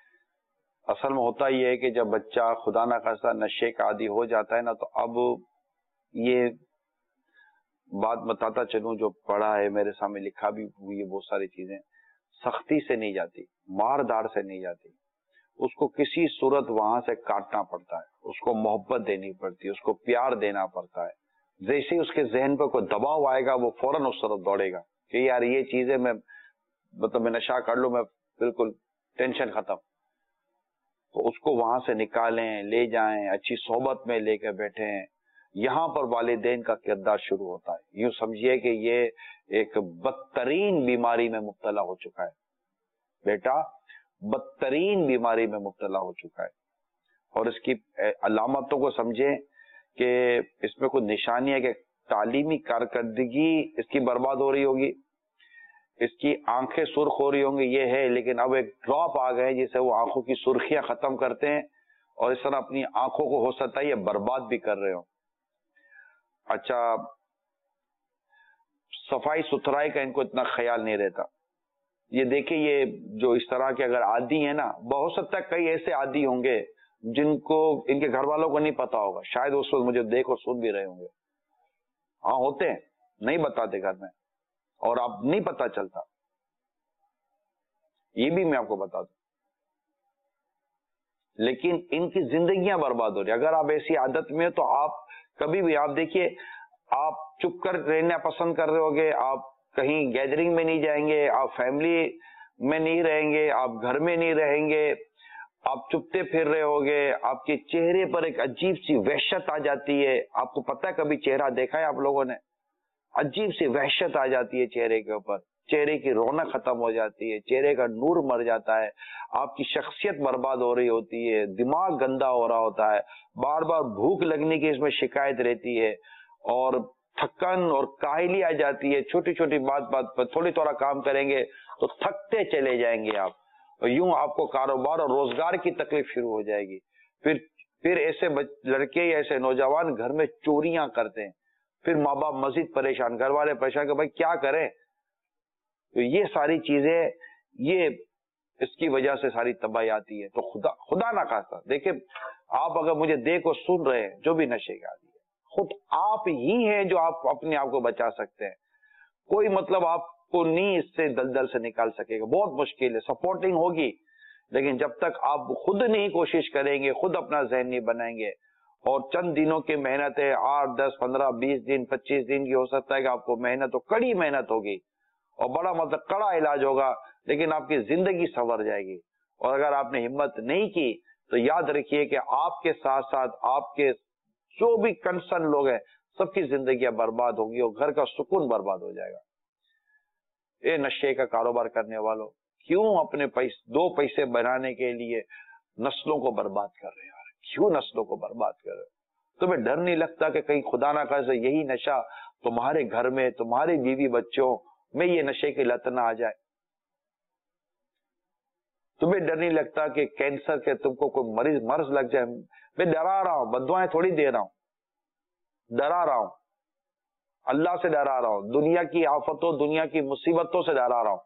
اصل میں ہوتا یہ ہے کہ جب بچہ خدا نہ خواستہ نشے کا عادی ہو جاتا ہے نا تو اب یہ بات بتاتا چلوں جو پڑھا ہے میرے سامنے لکھا بھی ہوئی ہے، بہت ساری چیزیں سختی سے نہیں جاتی، مار دار سے نہیں جاتی. اس کو کسی صورت وہاں سے کاٹنا پڑتا ہے، اس کو محبت دینی پڑتی ہے، اس کو پیار دینا پڑتا ہے. جیسے ہی اس کے ذہن پر کوئی دباؤ آئے گا وہ فوراً اس طرف دوڑے گا کہ یار یہ چیزیں میں نشہ کر لوں، میں بالکل ٹینشن ختم. تو اس کو وہاں سے نکالیں، لے جائیں، اچھی صحبت میں لے کے بیٹھیں. یہاں پر والدین کا کردار شروع ہوتا ہے. یوں سمجھیے کہ یہ ایک بدترین بیماری میں مبتلا ہو چکا ہے. بیٹا بدترین بیماری میں مبتلا ہو چکا ہے اور اس کی علامتوں کو سمجھیں کہ اس میں کوئی نشانی ہے کہ تعلیمی کارکردگی اس کی برباد ہو رہی ہوگی، اس کی آنکھیں سرخ ہو رہی ہوں گی، یہ ہے. لیکن اب ایک ڈراپ آ گئے جسے وہ آنکھوں کی سرخیاں ختم کرتے ہیں اور اس طرح اپنی آنکھوں کو ہو سکتا ہے یہ برباد بھی کر رہے ہوں. اچھا، صفائی ستھرائی کا ان کو اتنا خیال نہیں رہتا. یہ دیکھیں یہ جو اس طرح کے اگر عادی ہیں نا، بہت سکتا ہے کئی ایسے عادی ہوں گے جن کو ان کے گھر والوں کو نہیں پتا ہوگا، شاید اس وقت مجھے دیکھ اور سن بھی رہے ہوں گے. ہاں ہوتے ہیں، نہیں بتاتے گھر میں اور اب نہیں پتا چلتا. یہ بھی میں آپ کو بتا دوں. لیکن ان کی زندگیاں برباد ہو رہی. اگر آپ ایسی عادت میں تو آپ کبھی بھی آپ دیکھیے آپ چپ کر رہنا پسند کر رہے ہوگے، آپ کہیں گیدرنگ میں نہیں جائیں گے، آپ فیملی میں نہیں رہیں گے، آپ گھر میں نہیں رہیں گے، آپ چپتے پھر رہے ہوگے. آپ کے چہرے پر ایک عجیب سی وحشت آ جاتی ہے. آپ کو پتہ ہے کبھی چہرہ دیکھا ہے آپ لوگوں نے؟ عجیب سی وحشت آ جاتی ہے چہرے کے اوپر، چہرے کی رونق ختم ہو جاتی ہے، چہرے کا نور مر جاتا ہے، آپ کی شخصیت برباد ہو رہی ہوتی ہے، دماغ گندا ہو رہا ہوتا ہے، بار بار بھوک لگنے کی اس میں شکایت رہتی ہے اور تھکن اور کاہلی آ جاتی ہے. چھوٹی چھوٹی بات پر تھوڑی تھوڑا کام کریں گے تو تھکتے چلے جائیں گے آپ، اور یوں آپ کو کاروبار اور روزگار کی تکلیف شروع ہو جائے گی. پھر ایسے لڑکے یا ایسے نوجوان گھر میں چوریاں کرتے ہیں، پھر ماں باپ مزید پریشان، گھر والے پریشان کہ بھائی کیا کریں. تو یہ ساری چیزیں یہ اس کی وجہ سے ساری تباہی آتی ہے. تو خدا نہ خواستہ دیکھیں آپ اگر مجھے دیکھ اور سن رہے ہیں جو بھی نشے کے عادی ہے، خود آپ ہی ہیں جو آپ اپنے آپ کو بچا سکتے ہیں. کوئی مطلب آپ کو نہیں اس سے دلدل سے نکال سکے گا، بہت مشکل ہے. سپورٹنگ ہوگی لیکن جب تک آپ خود نہیں کوشش کریں گے، خود اپنا ذہن نہیں بنائیں گے، اور چند دنوں کی محنت ہے، 8 10 15 20 دن 25 دن کی ہو سکتا ہے کہ آپ کو محنت ہو، کڑی محنت ہوگی اور بڑا مطلب کڑا علاج ہوگا، لیکن آپ کی زندگی سنور جائے گی. اور اگر آپ نے ہمت نہیں کی تو یاد رکھیے کہ آپ کے ساتھ ساتھ آپ کے جو بھی کنسرن لوگ ہیں سب کی زندگیاں برباد ہوگی اور گھر کا سکون برباد ہو جائے گا. اے نشے کا کاروبار کرنے والوں، کیوں اپنے دو پیسے بنانے کے لیے نسلوں کو برباد کر رہے ہیں؟ کیوں نسلوں کو برباد کر رہے ہیں؟ تمہیں ڈر نہیں لگتا کہ کہیں خدا نہ خواستہ یہی نشہ تمہارے گھر میں، تمہارے بیوی بچوں میں یہ نشے کی لت نہ آ جائے؟ تمہیں ڈر نہیں لگتا کہ کینسر کے تم کو کوئی مرض لگ جائے؟ میں ڈرا رہا ہوں، بددعائیں تھوڑی دے رہا ہوں، ڈرا رہا ہوں، اللہ سے ڈرا رہا ہوں، دنیا کی آفتوں، دنیا کی مصیبتوں سے ڈرا رہا ہوں۔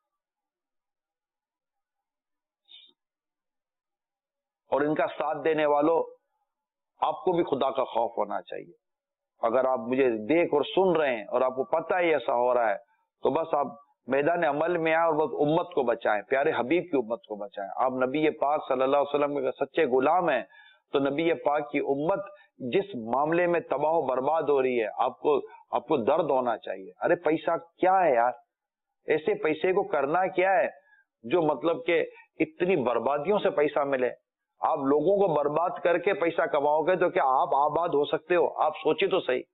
اور ان کا ساتھ دینے والوں، آپ کو بھی خدا کا خوف ہونا چاہیے۔ اگر آپ مجھے دیکھ اور سن رہے ہیں اور آپ کو پتہ ہے ایسا ہو رہا ہے، تو بس آپ میدان عمل میں آئیں اور بس امت کو بچائیں، پیارے حبیب کی امت کو بچائیں۔ آپ نبی پاک صلی اللہ علیہ وسلم کے سچے غلام ہیں، تو نبی پاک کی امت جس معاملے میں تباہ و برباد ہو رہی ہے، آپ کو درد ہونا چاہیے۔ ارے پیسہ کیا ہے یار؟ ایسے پیسے کو کرنا کیا ہے جو مطلب کہ اتنی بربادیوں سے پیسہ ملے؟ آپ لوگوں کو برباد کر کے پیسہ کماؤ گے تو کیا آپ آباد ہو سکتے ہو؟ آپ سوچیں تو صحیح۔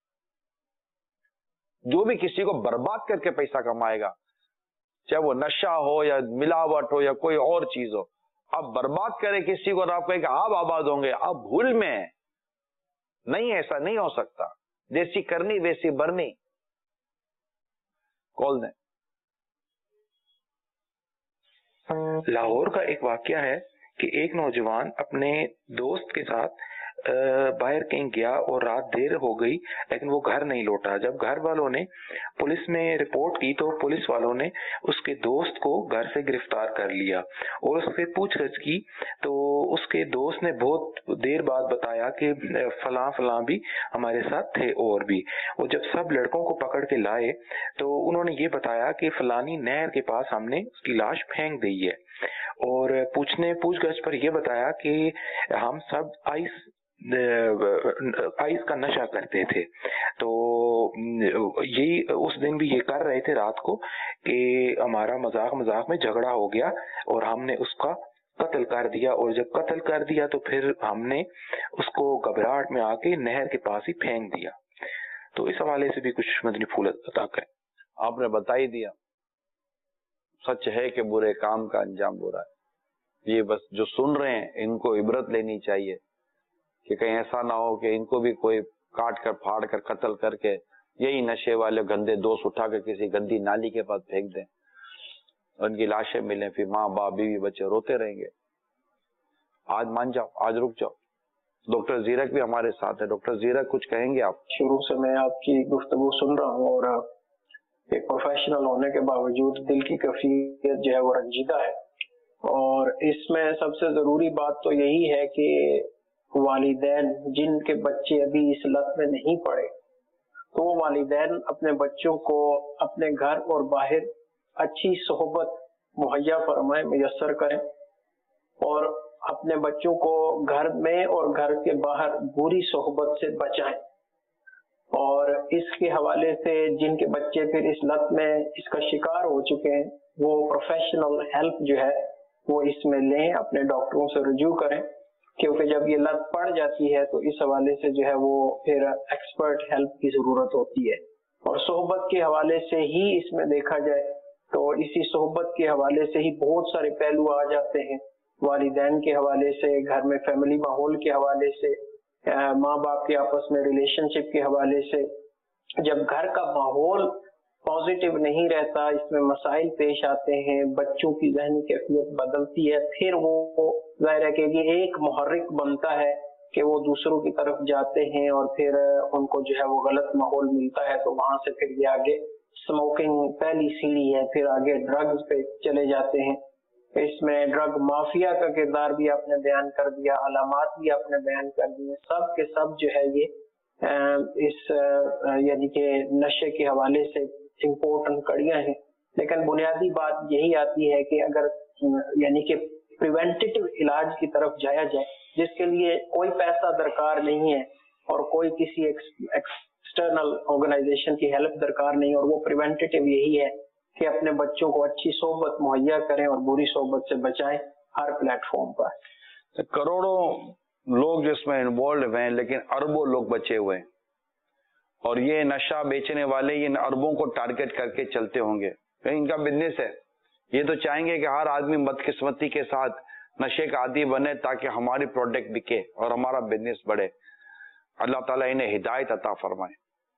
جو بھی کسی کو برباد کر کے پیسہ کمائے گا، چاہے وہ نشہ ہو یا ملاوٹ ہو یا کوئی اور چیز ہو، آپ برباد کریں کسی کو اور آپ کہیں کہ آپ آباد ہوں گے، آپ بھول میں ہیں۔ نہیں، ایسا نہیں ہو سکتا۔ جیسی کرنی ویسی برنی۔ کال دیں۔ لاہور کا ایک واقعہ ہے کہ ایک نوجوان اپنے دوست کے ساتھ باہر کہیں گیا اور رات دیر ہو گئی لیکن وہ گھر نہیں لوٹا۔ جب گھر والوں نے پولیس میں رپورٹ کی تو پولیس والوں نے اس کے دوست کو گھر سے گرفتار کر لیا اور اس سے پوچھ گچھ کی تو اس کے دوست نے بہت دیر بعد بتایا کہ فلاں فلاں بھی ہمارے ساتھ تھے اور بھی۔ وہ جب سب لڑکوں کو پکڑ کے لائے تو انہوں نے یہ بتایا کہ فلانی نہر کے پاس ہم نے اس کی لاش پھینک دی ہے، اور پوچھ گچھ پر یہ بتایا کہ ہم سب آئس کا نشہ کرتے تھے۔ تو یہی اس دن بھی یہ کر رہے تھے رات کو کہ ہمارا مذاق میں جھگڑا ہو گیا اور ہم نے اس کا قتل کر دیا، اور جب قتل کر دیا تو پھر ہم نے اس کو گھبراہٹ میں آ کے نہر کے پاس ہی پھینک دیا۔ تو اس حوالے سے بھی کچھ مدنی پھول عطا کریں۔ آپ نے بتا ہی دیا، سچ ہے کہ برے کام کا انجام برا ہے۔ یہ بس جو سن رہے ہیں ان کو عبرت لینی چاہیے کہ کہیں ایسا نہ ہو کہ ان کو بھی کوئی کاٹ کر پھاڑ کر قتل کر کے یہی نشے والے گندے دوست اٹھا کر کسی گندی نالی کے پاس پھینک دیں، ان کی لاشیں ملیں، پھر ماں باپ بیوی بچے روتے رہیں گے۔ آج مان جاؤ، آج رک جاؤ۔ ڈاکٹر زیرک بھی ہمارے ساتھ ہے۔ ڈاکٹر زیرک کچھ کہیں گے آپ؟ شروع سے میں آپ کی گفتگو سن رہا ہوں اور ایک پروفیشنل ہونے کے باوجود دل کی کیفیت جو ہے وہ رنجیدہ ہے، اور اس میں سب سے ضروری بات تو یہی ہے کہ والدین جن کے بچے ابھی اس لت میں نہیں پڑے، تو وہ والدین اپنے بچوں کو اپنے گھر اور باہر اچھی صحبت مہیا فرمائیں، میسر کریں، اور اپنے بچوں کو گھر میں اور گھر کے باہر بری صحبت سے بچائیں۔ اور اس کے حوالے سے جن کے بچے پھر اس لت میں اس کا شکار ہو چکے ہیں، وہ پروفیشنل ہیلپ جو ہے وہ اس میں لیں، اپنے ڈاکٹروں سے رجوع کریں، کیونکہ جب یہ لت پڑ جاتی ہے تو اس حوالے سے جو ہے وہ پھر ایکسپرٹ ہیلپ کی ضرورت ہوتی ہے۔ اور صحبت کے حوالے سے ہی اس میں دیکھا جائے تو اسی صحبت کے حوالے سے ہی بہت سارے پہلو آ جاتے ہیں، والدین کے حوالے سے، گھر میں فیملی ماحول کے حوالے سے، ماں باپ کے آپس میں ریلیشن شپ کے حوالے سے۔ جب گھر کا ماحول پازیٹیو نہیں رہتا، اس میں مسائل پیش آتے ہیں، بچوں کی ذہنی کیفیت بدلتی ہے، پھر وہ ظاہر ہے کہ یہ ایک محرک بنتا ہے کہ وہ دوسروں کی طرف جاتے ہیں، اور پھر ان کو جو ہے وہ غلط ماحول ملتا ہے، تو وہاں سے پھر یہ آگے اسموکنگ پہلی سیڑھی ہے، پھر آگے ڈرگز پہ چلے جاتے ہیں۔ اس میں ڈرگ مافیا کا کردار بھی آپ نے بیان کر دیا، علامات بھی آپ نے بیان کر دیے، سب کے سب جو ہے یہ اس یعنی کہ نشے کے حوالے سے امپورٹنٹ کڑیاں ہیں۔ لیکن بنیادی بات یہی آتی ہے کہ اگر یعنی کہ پریونٹیو علاج کی طرف جایا جائے، جس کے لیے کوئی پیسہ درکار نہیں ہے اور کوئی کسی ایکسٹرنل آرگنائزیشن کی ہیلپ درکار نہیں، اور وہ پریونٹیو یہی ہے کہ اپنے بچوں کو اچھی صحبت مہیا کریں اور بری صحبت سے بچائیں ہر پلیٹ فارم پر۔ کروڑوں لوگ جس میں انوالو ہوئے ہیں لیکن اربوں لوگ بچے ہوئے ہیں، اور یہ نشہ بیچنے والے ان اربوں کو ٹارگٹ کر کے چلتے ہوں گے، ان کا بزنس ہے۔ یہ تو چاہیں گے کہ ہر آدمی بدقسمتی کے ساتھ نشے کا عادی بنے تاکہ ہماری پروڈکٹ بکے اور ہمارا بزنس بڑھے۔ اللہ تعالیٰ انہیں ہدایت عطا فرمائے۔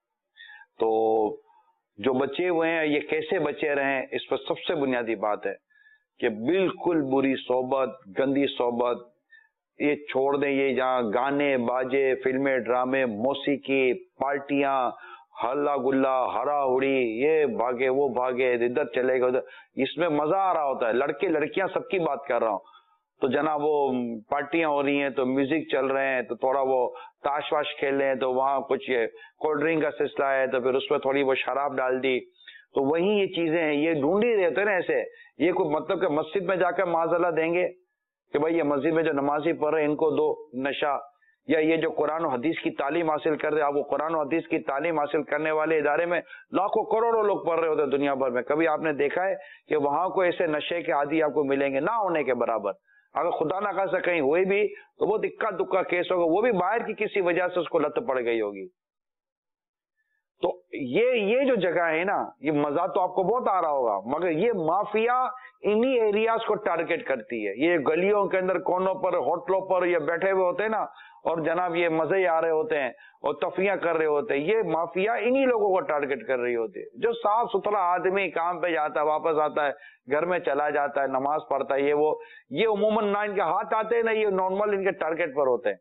تو جو بچے ہوئے ہیں یہ کیسے بچے رہیں، اس پر سب سے بنیادی بات ہے کہ بالکل بری صحبت، گندی صحبت یہ چھوڑ دیں. یہ جہاں گانے باجے، فلمیں، ڈرامے، موسیقی، پارٹیاں، ہلا گلا، ہرا ہڑی، یہ بھاگے وہ بھاگے، ادھر چلے گا ادھر، اس میں مزہ آ رہا ہوتا ہے. لڑکے لڑکیاں سب کی بات کر رہا ہوں. تو جناب وہ پارٹیاں ہو رہی ہیں تو میوزک چل رہے ہیں تو تھوڑا وہ تاش واش کھیل رہے ہیں تو وہاں کچھ یہ کولڈ ڈرنک کا سلسلہ ہے تو پھر اس میں تھوڑی وہ شراب ڈال دی. تو وہی یہ چیزیں ہیں، یہ ڈھونڈ ہی رہتے نا ایسے. یہ کوئی مطلب کہ مسجد میں جا کر معاذ دیں گے کہ بھائی یہ مسجد میں جو نمازی پڑھ رہے ہیں ان کو دو نشہ، یا یہ جو قرآن و حدیث کی تعلیم حاصل کر رہے ہیں. آپ وہ قرآن و حدیث کی تعلیم حاصل کرنے والے ادارے میں لاکھوں کروڑوں لوگ پڑھ رہے ہوتے ہیں دنیا بھر میں. کبھی آپ نے دیکھا ہے کہ وہاں کو ایسے نشے کے عادی آپ کو ملیں گے؟ نہ ہونے کے برابر. اگر خدا نہ خاصا کہیں ہوئے بھی تو وہ اکا دکا کیس ہوگا، وہ بھی باہر کی کسی وجہ سے اس کو لت پڑ گئی ہوگی. تو یہ جو جگہ ہے نا، یہ مزہ تو آپ کو بہت آ رہا ہوگا، مگر یہ مافیا انہی ایریاز کو ٹارگٹ کرتی ہے. یہ گلیوں کے اندر کونوں پر، ہوٹلوں پر یہ بیٹھے ہوئے ہوتے ہیں نا، اور جناب یہ مزے ہی آ رہے ہوتے ہیں اور تفریح کر رہے ہوتے ہیں. یہ مافیا انہی لوگوں کو ٹارگٹ کر رہی ہوتی ہے. جو صاف ستھرا آدمی کام پہ جاتا ہے، واپس آتا ہے، گھر میں چلا جاتا ہے، نماز پڑھتا ہے، یہ عموماً نہ ان کے ہاتھ آتے ہیں نہ یہ نارمل ان کے ٹارگٹ پر ہوتے ہیں.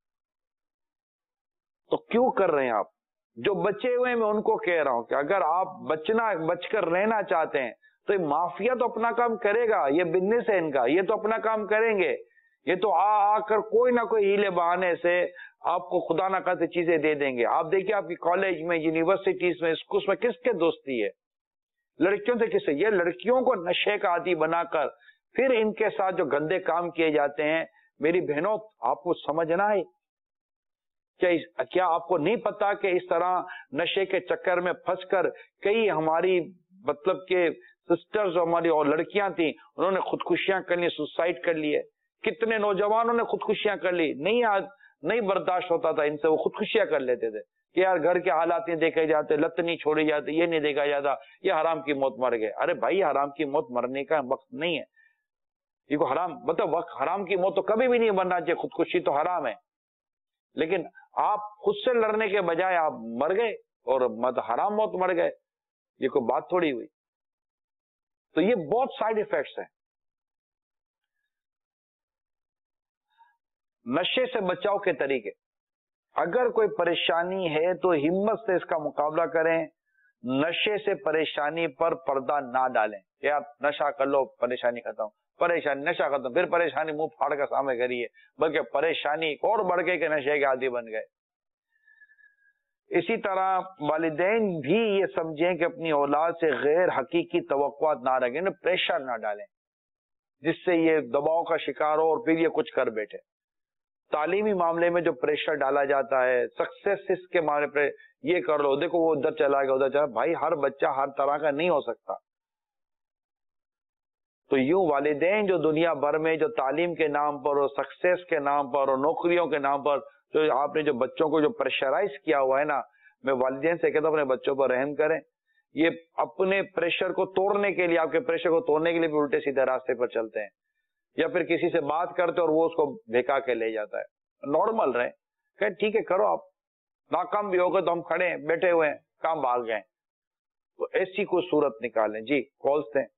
تو کیوں کر رہے ہیں آپ؟ جو بچے ہوئے میں ان کو کہہ رہا ہوں کہ اگر آپ بچ کر رہنا چاہتے ہیں تو یہ مافیا تو اپنا کام کرے گا. یہ بزنس ہے ان کا، یہ تو اپنا کام کریں گے. یہ تو آ کر کوئی نہ کوئی ہیلے بہانے سے آپ کو خدا نہ خاصے چیزیں دے دیں گے. آپ دیکھیے آپ کی کالج میں، یونیورسٹیز میں، اسکولز میں کس کے دوستی ہے؟ لڑکیوں سے کس سے؟ یہ لڑکیوں کو نشے کا عادی بنا کر پھر ان کے ساتھ جو گندے کام کیے جاتے ہیں. میری بہنوں، آپ کو سمجھنا ہے کیا آپ کو نہیں پتا کہ اس طرح نشے کے چکر میں پھنس کر کئی ہماری مطلب کہ سسٹرز ہماری اور لڑکیاں تھیں، انہوں نے خودکشیاں کر لی، سوسائڈ کر لیے. کتنے نوجوانوں نے خودکشیاں کر لی. نہیں برداشت ہوتا تھا ان سے، وہ خودکشیاں کر لیتے تھے کہ یار گھر کے حالات نہیں دیکھے جاتے، لت نہیں چھوڑی جاتی، یہ نہیں دیکھا جاتا، یہ حرام کی موت مر گئے. ارے بھائی حرام کی موت مرنے کا وقت نہیں ہے. یہ کو حرام مطلب حرام کی موت تو کبھی بھی نہیں مرنا چاہیے، خودکشی تو حرام ہے. لیکن آپ خود سے لڑنے کے بجائے آپ مر گئے اور حرام موت مر گئے. یہ کوئی بات تھوڑی ہوئی. تو یہ بہت سائیڈ ایفیکٹس ہیں. نشے سے بچاؤ کے طریقے، اگر کوئی پریشانی ہے تو ہمت سے اس کا مقابلہ کریں. نشے سے پریشانی پر پردہ نہ ڈالیں کہ آپ نشہ کر لو پریشانی ختم، پریشانی نشہ ختم، پھر پریشانی منہ پھاڑ کر سامنے کریے، بلکہ پریشانی اور بڑھ گئی کہ نشے کے عادی بن گئے. اسی طرح والدین بھی یہ سمجھیں کہ اپنی اولاد سے غیر حقیقی توقعات نہ رکھیں، پریشر نہ ڈالیں جس سے یہ دباؤ کا شکار ہو اور پھر یہ کچھ کر بیٹھے. تعلیمی معاملے میں جو پریشر ڈالا جاتا ہے، سکسیس کے معاملے پہ یہ کر لو، دیکھو وہ ادھر چلا گیا ادھر چلا، بھائی ہر بچہ ہر طرح کا نہیں ہو سکتا. تو یوں والدین جو دنیا بھر میں جو تعلیم کے نام پر اور سکسیس کے نام پر اور نوکریوں کے نام پر جو آپ نے جو بچوں کو جو پریشرائز کیا ہوا ہے نا، میں والدین سے کہتا ہوں اپنے بچوں پر رحم کریں. یہ اپنے پریشر کو توڑنے کے لیے، آپ کے پریشر کو توڑنے کے لیے بھی الٹے سیدھے راستے پر چلتے ہیں، یا پھر کسی سے بات کرتے اور وہ اس کو بھیکا کے لے جاتا ہے. نارمل رہے کہ ٹھیک ہے کرو، آپ ناکام بھی ہو گئے تو ہم کھڑے ہیں، بیٹھے ہوئے ہیں، کام بھاگ گئے. تو ایسی کوئی صورت نکالیں. جی کالس دیں.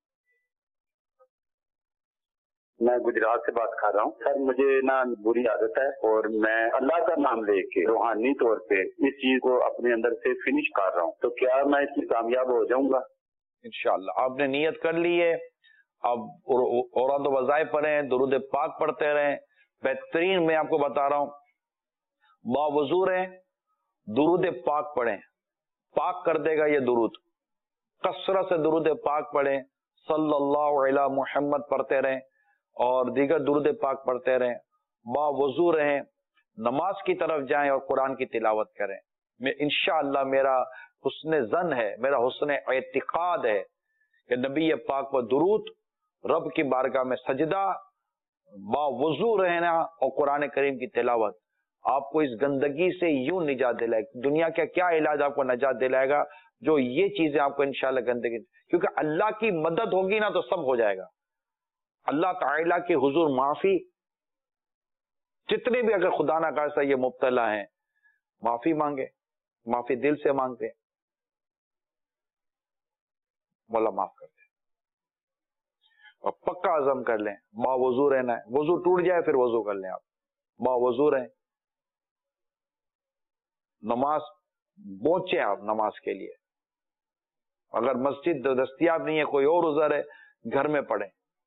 میں گجرات سے بات کر رہا ہوں سر. مجھے نا بری عادت ہے اور میں اللہ کا نام لے کے روحانی طور پہ اس چیز کو اپنے اندر سے فنش کر رہا ہوں. تو کیا میں اس میں کامیاب ہو جاؤں گا؟ انشاءاللہ. آپ نے نیت کر لی ہے، اب اوراد و وظائف پڑھیں، درود پاک پڑھتے رہیں. بہترین میں آپ کو بتا رہا ہوں، باوضو رہیں، درود پاک پڑھیں، پاک کر دے گا یہ درود. کثرت سے درود پاک پڑھیں، صلی اللہ علی محمد پڑھتے رہیں اور دیگر درود پاک پڑھتے رہیں. باوضو رہیں، نماز کی طرف جائیں اور قرآن کی تلاوت کریں. میں انشاءاللہ میرا حسن ظن ہے، میرا حسن اعتقاد ہے کہ نبی پاک پر درود، رب کی بارگاہ میں سجدہ، باوضو رہنا اور قرآن کریم کی تلاوت آپ کو اس گندگی سے یوں نجات دلائے. دنیا کا کیا علاج آپ کو نجات دلائے گا جو یہ چیزیں آپ کو انشاءاللہ گندگی، کیونکہ اللہ کی مدد ہوگی نا تو سب ہو جائے گا. اللہ تعالیٰ کے حضور معافی، جتنے بھی اگر خدا نہ خاصہ یہ مبتلا ہیں معافی مانگے، معافی دل سے مانگتے ہیں، مولا معاف کرتے. اور پکا عزم کر لیں باوضو رہنا ہے. وضو ٹوٹ جائے پھر وضو کر لیں, آپ باوضو رہیں, نماز پہنچے آپ نماز کے لیے. اگر مسجد دستیاب نہیں ہے, کوئی اور عذر ہے, گھر میں پڑھیں.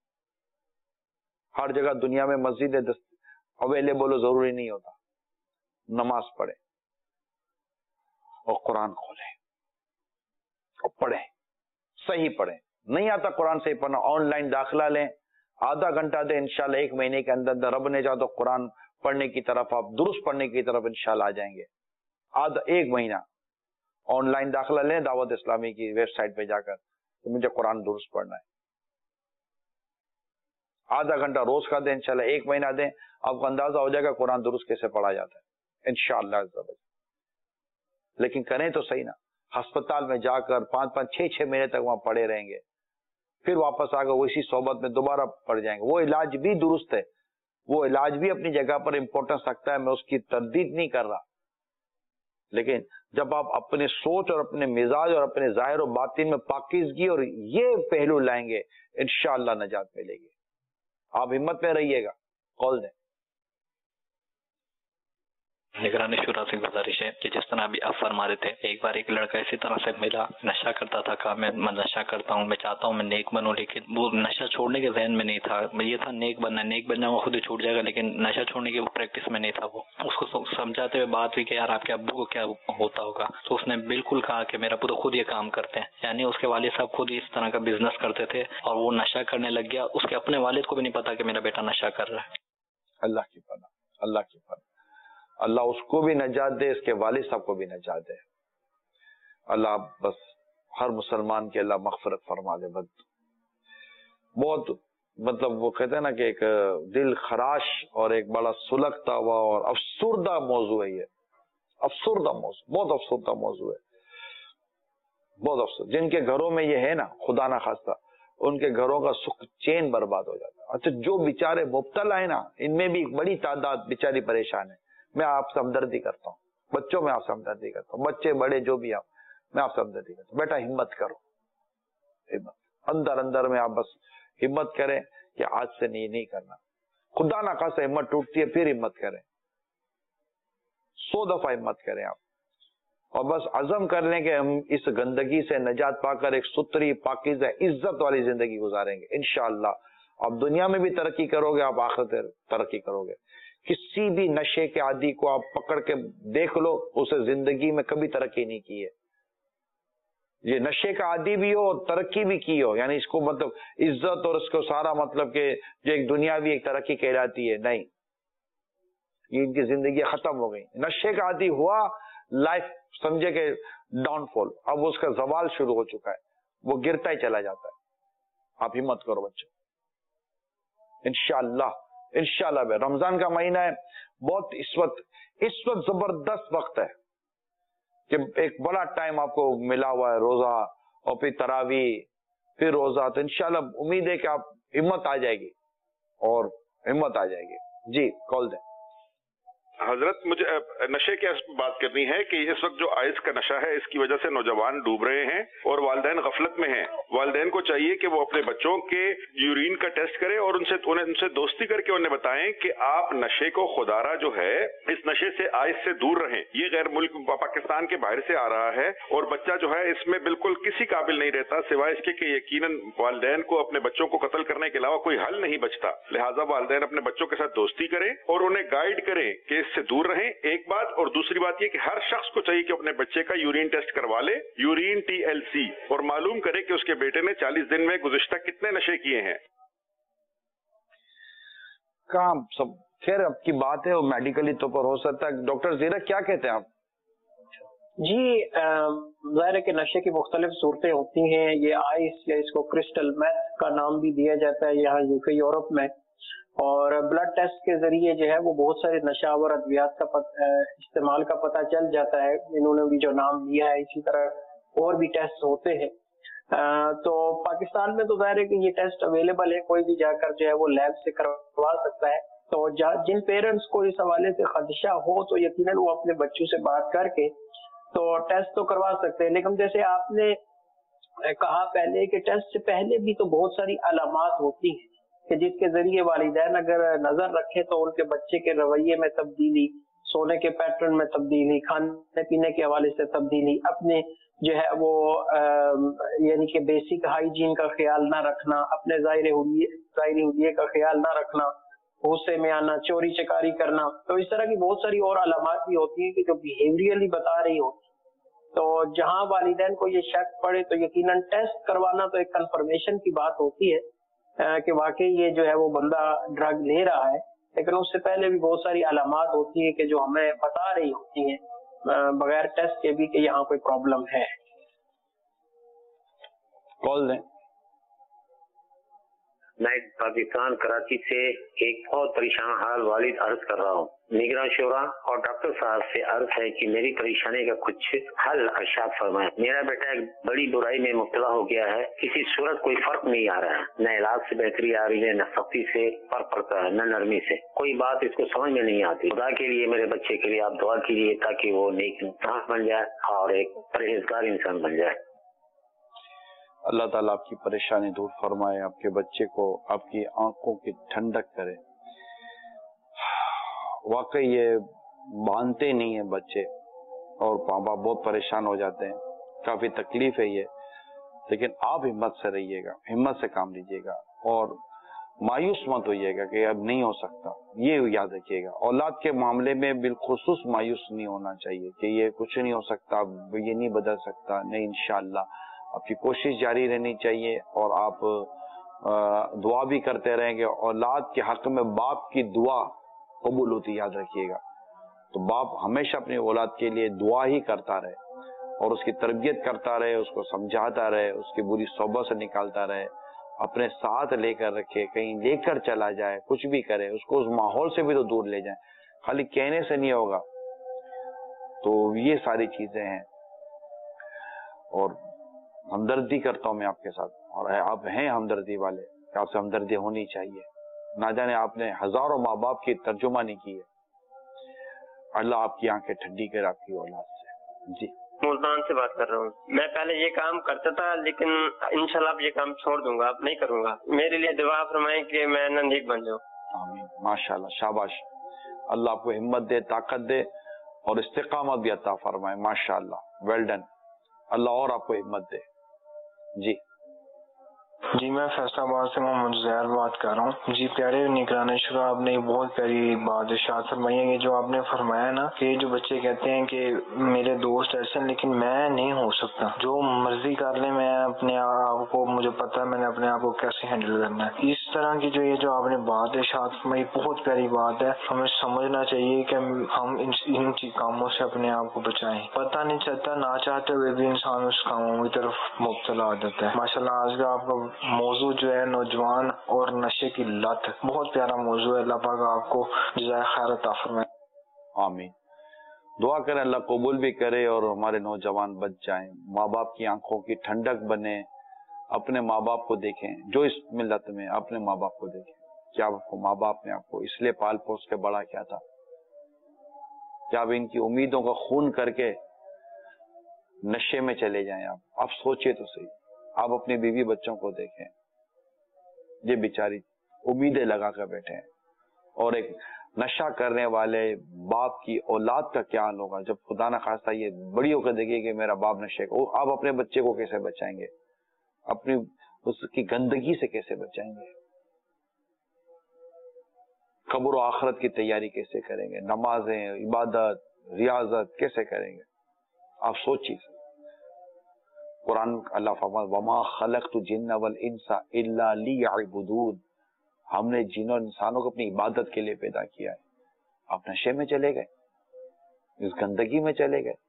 ہر جگہ دنیا میں مسجد اویلیبل ضروری نہیں ہوتا. نماز پڑھیں اور قرآن کھولیں اور پڑھیں, صحیح پڑھیں. نہیں آتا قرآن صحیح پڑھنا, آن لائن داخلہ لیں, آدھا گھنٹہ دیں, انشاءاللہ 1 مہینے کے اندر رب نے چاہا تو قرآن پڑھنے کی طرف, آپ درست پڑھنے کی طرف انشاءاللہ آ جائیں گے. 1 مہینہ آن لائن داخلہ لیں دعوت اسلامی کی ویب سائٹ پہ جا کر, تو مجھے قرآن درست پڑھنا ہے. آدھا گھنٹہ روز کا دیں, انشاءاللہ 1 مہینہ دیں, آپ کو اندازہ ہو جائے گا قرآن درست کیسے پڑھا جاتا ہے انشاءاللہ. لیکن کریں تو صحیح نا. ہسپتال میں جا کر 5-5, 6-6 مہینے تک وہاں پڑے رہیں گے, پھر واپس آ کر وہ اسی صحبت میں دوبارہ پڑ جائیں گے. وہ علاج بھی درست ہے, وہ علاج بھی اپنی جگہ پر امپورٹنس رکھتا ہے, میں اس کی تردید نہیں کر رہا. لیکن جب آپ اپنے سوچ اور اپنے مزاج اور اپنے ظاہر و باطن میں پاکیزگی اور یہ پہلو لائیں گے, انشاءاللہ نجات ملے گی. آپ ہمت میں رہیے گا. کال دیں. نگرانی شورا سے گزارش ہے کہ جس طرح ابھی آپ فرما رہے تھے, ایک بار ایک لڑکا اسی طرح سے ملا, نشہ کرتا تھا, کہا میں نشہ کرتا ہوں, میں چاہتا ہوں میں نیک بنوں, لیکن وہ نشہ چھوڑنے کے ذہن میں نہیں تھا. یہ تھا نیک بننا وہ خود ہی چھوٹ جائے گا, لیکن نشہ چھوڑنے کی وہ پریکٹس میں نہیں تھا. وہ اس کو سمجھاتے ہوئے بات ہوئی کہ یار آپ کے ابو کو کیا ہوتا ہوگا, تو اس نے بالکل کہا کہ میرا ابو تو خود یہ کام کرتے ہیں. یعنی اس کے والد صاحب خود ہی اس طرح کا بزنس کرتے تھے اور وہ نشہ کرنے لگ گیا. اس کے اپنے والد کو بھی نہیں پتا کہ میرا بیٹا نشہ کر رہا ہے. اللہ کی پناہ, اللہ کی پناہ. اللہ اس کو بھی نجات دے, اس کے والد صاحب کو بھی نجات دے. اللہ بس ہر مسلمان کے اللہ مغفرت فرما دے. بہت مطلب وہ کہتے ہیں نا کہ ایک دل خراش اور ایک بڑا سلگتا ہوا اور افسردہ موضوع ہے یہ. افسردہ موضوع, بہت افسردہ موضوع ہے, بہت افسردہ. جن کے گھروں میں یہ ہے نا, خدا نہ خواستہ, ان کے گھروں کا سکھ چین برباد ہو جاتا ہے. اچھا, جو بیچارے مبتلا ہے نا, ان میں بھی ایک بڑی تعداد بیچاری پریشان ہے. میں آپ سے ہمدردی کرتا ہوں, بچوں میں آپ سے ہمدردی کرتا ہوں, بچے بڑے جو بھی آپ, میں آپ سے ہمدردی کرتا ہوں. بیٹا ہمت کرو, ہمت اندر میں آپ بس ہمت کریں کہ آج سے نہیں کرنا. خدا نہ خاصا ہمت ٹوٹتی ہے, پھر ہمت کریں, 100 دفعہ ہمت کریں آپ, اور بس عزم کر لیں کہ ہم اس گندگی سے نجات پا کر ایک ستھری پاکیزہ عزت والی زندگی گزاریں گے انشاءاللہ. آپ دنیا میں بھی ترقی کرو گے, آپ آخرت میں ترقی کرو گے. کسی بھی نشے کے عادی کو آپ پکڑ کے دیکھ لو, اسے زندگی میں کبھی ترقی نہیں کی ہے. یہ نشے کا عادی بھی ہو اور ترقی بھی کی ہو, یعنی اس کو مطلب عزت اور اس کو سارا مطلب کہ جو ایک دنیاوی ایک ترقی کہلاتی ہے, نہیں, یہ ان کی زندگی ختم ہو گئی. نشے کا عادی ہوا, لائف سمجھے کہ ڈاؤن فال, اب اس کا زوال شروع ہو چکا ہے, وہ گرتا ہی چلا جاتا ہے. آپ ہمت کرو بچوں, انشاءاللہ انشاءاللہ. رمضان کا مہینہ ہے, بہت اس وقت زبردست وقت ہے کہ ایک بڑا ٹائم آپ کو ملا ہوا ہے, روزہ اور پھر تراویح پھر روزہ. تو انشاءاللہ امید ہے کہ آپ ہمت آ جائے گی اور ہمت آ جائے گی. جی کال دیں. حضرت مجھے نشے کی بات کرنی ہے کہ اس وقت جو آئس کا نشہ ہے اس کی وجہ سے نوجوان ڈوب رہے ہیں اور والدین غفلت میں ہیں. والدین کو چاہیے کہ وہ اپنے بچوں کے یورین کا ٹیسٹ کریں اور ان سے دوستی کر کے انہیں بتائیں کہ آپ نشے کو خودارا جو ہے اس نشے سے آئس سے دور رہیں. یہ غیر ملک پاکستان کے باہر سے آ رہا ہے اور بچہ جو ہے اس میں بالکل کسی قابل نہیں رہتا سوائے اس کے کہ یقیناً والدین کو اپنے بچوں کو قتل کرنے کے علاوہ کوئی حل نہیں بچتا. لہٰذا والدین اپنے بچوں کے ساتھ دوستی کریں اور انہیں گائیڈ کریں کہ اس سے دور رہیں. ایک بات, اور دوسری بات یہ کہ ہر شخص کو چاہیے کہ اپنے بچے کا یورین ٹیسٹ کروا لے, یورین TLC, اور معلوم کرے کہ اس کے بیٹے نے 40 دن میں گزشتہ کتنے نشے کیے ہیں. کام سب خیر اب کی بات ہے, وہ میڈیکلی طور پر ہو سکتا ہے. ڈاکٹر زیرک کیا کہتے ہیں آپ؟ جی ظاہر ہے کہ نشے کی مختلف صورتیں ہوتی ہیں. یہ آئس یا اس کو کرسٹل میتھ کا نام بھی دیا جاتا ہے یہاں UK یورپ میں, اور بلڈ ٹیسٹ کے ذریعے جو ہے وہ بہت سارے نشہ آور ادویات کا استعمال کا پتہ چل جاتا ہے. انہوں نے بھی جو نام دیا ہے, اسی طرح اور بھی ٹیسٹ ہوتے ہیں. تو پاکستان میں تو ظاہر ہے کہ یہ ٹیسٹ اویلیبل ہے, کوئی بھی جا کر جو ہے وہ لیب سے کروا سکتا ہے. تو جن پیرنٹس کو اس حوالے سے خدشہ ہو تو یقیناً وہ اپنے بچوں سے بات کر کے تو ٹیسٹ تو کروا سکتے ہیں. لیکن جیسے آپ نے کہا پہلے کہ ٹیسٹ سے پہلے بھی تو بہت ساری علامات ہوتی ہیں کہ جس کے ذریعے والدین اگر نظر رکھے تو ان کے بچے کے رویے میں تبدیلی، سونے کے پیٹرن میں تبدیلی، کھانے پینے کے حوالے سے تبدیلی، اپنے جو ہے وہ یعنی کہ بیسک ہائیجین کا خیال نہ رکھنا، اپنے ظاہری حلیے کا خیال نہ رکھنا، غصے میں آنا، چوری چکاری کرنا، تو اس طرح کی بہت ساری اور علامات بھی ہوتی ہیں کہ جو بیہیویئرلی بتا رہی ہوتی. تو جہاں والدین کو یہ شک پڑے تو یقیناً ٹیسٹ کروانا تو ایک کنفرمیشن کی بات ہوتی ہے کہ واقعی یہ جو ہے وہ بندہ ڈرگ لے رہا ہے، لیکن اس سے پہلے بھی بہت ساری علامات ہوتی ہیں کہ جو ہمیں بتا رہی ہوتی ہیں بغیر ٹیسٹ کے بھی کہ یہاں کوئی پرابلم ہے. کال دیں. میں پاکستان کراچی سے ایک بہت پریشان حال والد عرض کر رہا ہوں. نگراں شورا اور ڈاکٹر صاحب سے عرض ہے کہ میری پریشانی کا کچھ حل ارشاد فرمائیں. میرا بیٹا ایک بڑی برائی میں مبتلا ہو گیا ہے، کسی صورت کوئی فرق نہیں آ رہا ہے، نہ علاج سے بہتری آ رہی ہے، نہ سختی سے فرق پڑتا ہے، نہ نرمی سے. کوئی بات اس کو سمجھ میں نہیں آتی. خدا کے لیے میرے بچے کے لیے آپ دعا کیجیے تاکہ وہ نیک انسان بن جائے اور ایک پرہیزگار انسان بن جائے. اللہ تعالیٰ آپ کی پریشانی دور فرمائے، آپ کے بچے کو آپ کی آنکھوں کی ٹھنڈک کرے. واقعی یہ مانتے نہیں ہیں بچے اور ماں باپ بہت پریشان ہو جاتے ہیں، کافی تکلیف ہے یہ. لیکن آپ ہمت سے رہیے گا، ہمت سے کام لیجیے گا اور مایوس مت ہوئیے گا کہ اب نہیں ہو سکتا. یہ یاد رکھیے گا، اولاد کے معاملے میں بالخصوص مایوس نہیں ہونا چاہیے کہ یہ کچھ نہیں ہو سکتا، یہ نہیں بدل سکتا. نہیں، انشاءاللہ آپ کی کوشش جاری رہنی چاہیے اور آپ دعا بھی کرتے رہیں گے. اولاد کے حق میں باپ کی دعا قبول ہوتی، یاد رکھیے گا. تو باپ ہمیشہ اپنی اولاد کے لیے دعا ہی کرتا رہے اور اس کی تربیت کرتا رہے، اس کو سمجھاتا رہے، اس کی بری صحبت سے نکالتا رہے، اپنے ساتھ لے کر رکھے، کہیں لے کر چلا جائے، کچھ بھی کرے، اس کو اس ماحول سے بھی تو دور لے جائیں. خالی کہنے سے نہیں ہوگا. تو یہ ساری چیزیں ہیں اور ہمدردی کرتا ہوں میں آپ کے ساتھ، اور آپ ہیں ہمدردی والے، آپ سے ہمدردی ہونی چاہیے. نہ جانے آپ نے ہزاروں ماں باپ کی ترجمانی کی ہے. اللہ آپ کی آنکھیں ٹھنڈی کرے آپ کی اولاد سے. جی ملتان سے بات کر رہا ہوں. میں پہلے یہ کام کرتا تھا لیکن انشاءاللہ اب یہ کام چھوڑ دوں گا، اب نہیں کروں گا. میرے لیے دعا فرمائیں کہ میں نیک بن جاؤں. آمین. ماشاءاللہ، شاباش. اللہ آپ کو ہمت دے، طاقت دے اور استقامت بھی عطا فرمائے. ماشاءاللہ، ویل ڈن. اللہ اور آپ کو ہمت دے. جی جی میں فیصل آباد سے محمد زہر بات کر رہا ہوں. جی پیارے نگران شورا، آپ نے بہت پیاری بات ارشاد فرمائی ہے. یہ جو آپ نے فرمایا نا کہ جو بچے کہتے ہیں کہ میرے دوست ایسے ہیں لیکن میں نہیں ہو سکتا، جو مرضی کر لیں، میں اپنے آپ کو، مجھے پتا ہے میں نے اپنے آپ کو کیسے ہینڈل کرنا ہے. اس طرح کی جو یہ جو آپ نے بات ارشاد فرمائی بہت پیاری بات ہے. ہمیں سمجھنا چاہیے کہ ہم ان کاموں سے اپنے آپ کو بچائیں. پتہ نہیں چلتا، نہ چاہتے ہوئے بھی انسان اس کاموں کی طرف مبتلا ہو جاتا ہے. ماشاءاللہ آج کا آپ کا موضوع جو ہے نوجوان اور نشے کی لت، بہت پیارا موضوع ہے. اللہ پاک آپ کو جزائے خیر عطا فرمائے. آمین. دعا کریں اللہ قبول بھی کرے اور ہمارے نوجوان بچ جائیں، ماں باپ کی آنکھوں کی ٹھنڈک بنے. اپنے ماں باپ کو دیکھیں، جو اس ملت میں اپنے ماں باپ کو دیکھیں. کیا ماں باپ نے آپ کو اس لیے پال پوس کے بڑا کیا تھا؟ کیا آپ ان کی امیدوں کا خون کر کے نشے میں چلے جائیں؟ آپ سوچئے تو صحیح. آپ اپنی بیوی بچوں کو دیکھیں، یہ بیچاری امیدیں لگا کر بیٹھے ہیں. اور ایک نشہ کرنے والے باپ کی اولاد کا کیا حال ہوگا جب خدا نہ خواستہ یہ بڑی ہو کر دیکھیے کہ میرا باپ نشے کو. آپ اپنے بچے کو کیسے بچائیں گے؟ اپنی اس کی گندگی سے کیسے بچائیں گے؟ قبر و آخرت کی تیاری کیسے کریں گے؟ نمازیں، عبادت، ریاضت کیسے کریں گے؟ آپ سوچیے. قرآن اللہ فرماتا وما خلقت الجن والانس الا لیعبدون. ہم نے جنوں انسانوں کو اپنی عبادت کے لیے پیدا کیا ہے. آپ نشے میں چلے گئے، اس گندگی میں چلے گئے.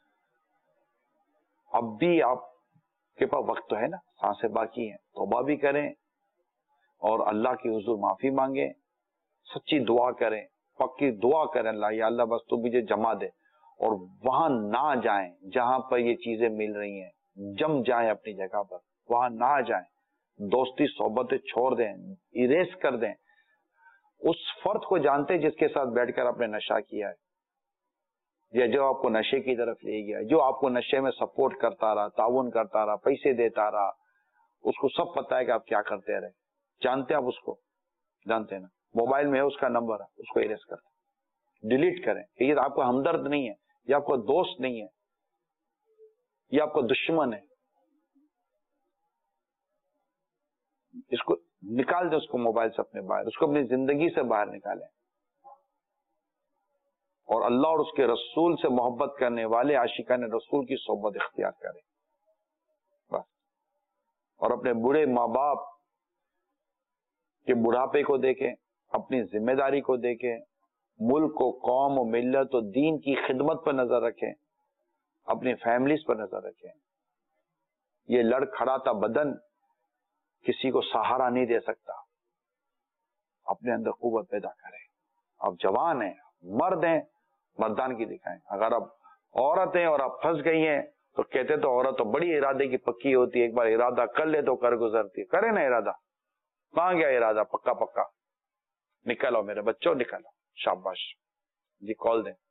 اب بھی آپ کے پاس وقت تو ہے نا، سانسیں باقی ہیں، توبہ بھی کریں اور اللہ کی حضور معافی مانگیں، سچی دعا کریں، پکی دعا کریں. اللہ یا اللہ بس تو مجھے جما دے. اور وہاں نہ جائیں جہاں پر یہ چیزیں مل رہی ہیں. جم جائیں اپنی جگہ پر، وہاں نہ جائیں. دوستی صحبتیں چھوڑ دیں، اریز کر دیں. اس فرد کو جانتے جس کے ساتھ بیٹھ کر آپ نے نشہ کیا ہے، یا جو آپ کو نشے کی طرف لے گیا, جو آپ کو نشے میں سپورٹ کرتا رہا, تعاون کرتا رہا, پیسے دیتا رہا, اس کو سب پتا ہے کہ آپ کیا کرتے رہے. جانتے آپ اس کو؟ جانتے ہیں نا. موبائل میں ہے اس کا نمبر, اس کو اریز کرتے, ڈیلیٹ کریں. یہ آپ کا ہمدرد نہیں ہے, یہ آپ کا دوست نہیں ہے, یہ آپ کا دشمن ہے. اس کو نکال دیں, اس کو موبائل سے اپنے باہر, اس کو اپنی زندگی سے باہر نکالیں, اور اللہ اور اس کے رسول سے محبت کرنے والے عاشقان رسول کی صحبت اختیار کریں بس. اور اپنے بوڑھے ماں باپ کے بڑھاپے کو دیکھیں, اپنی ذمہ داری کو دیکھیں, ملک کو, قوم و ملت و دین کی خدمت پر نظر رکھیں, اپنی فیملیز پر نظر رکھیں. یہ لڑ کھڑاتا بدن کسی کو سہارا نہیں دے سکتا. اپنے اندر قوت پیدا کریں. آپ جوان ہیں, مرد ہیں, مردان کی دکھائیں. اگر آپ عورت ہیں اور آپ پھنس گئی ہیں تو کہتے تو عورت تو بڑی ارادے کی پکی ہوتی ہے, ایک بار ارادہ کر لے تو کر گزرتی. کرے نا ارادہ, کہاں گیا ارادہ پکا پکا؟ نکلو میرے بچوں, نکلو. شاباش جی, کال دیں.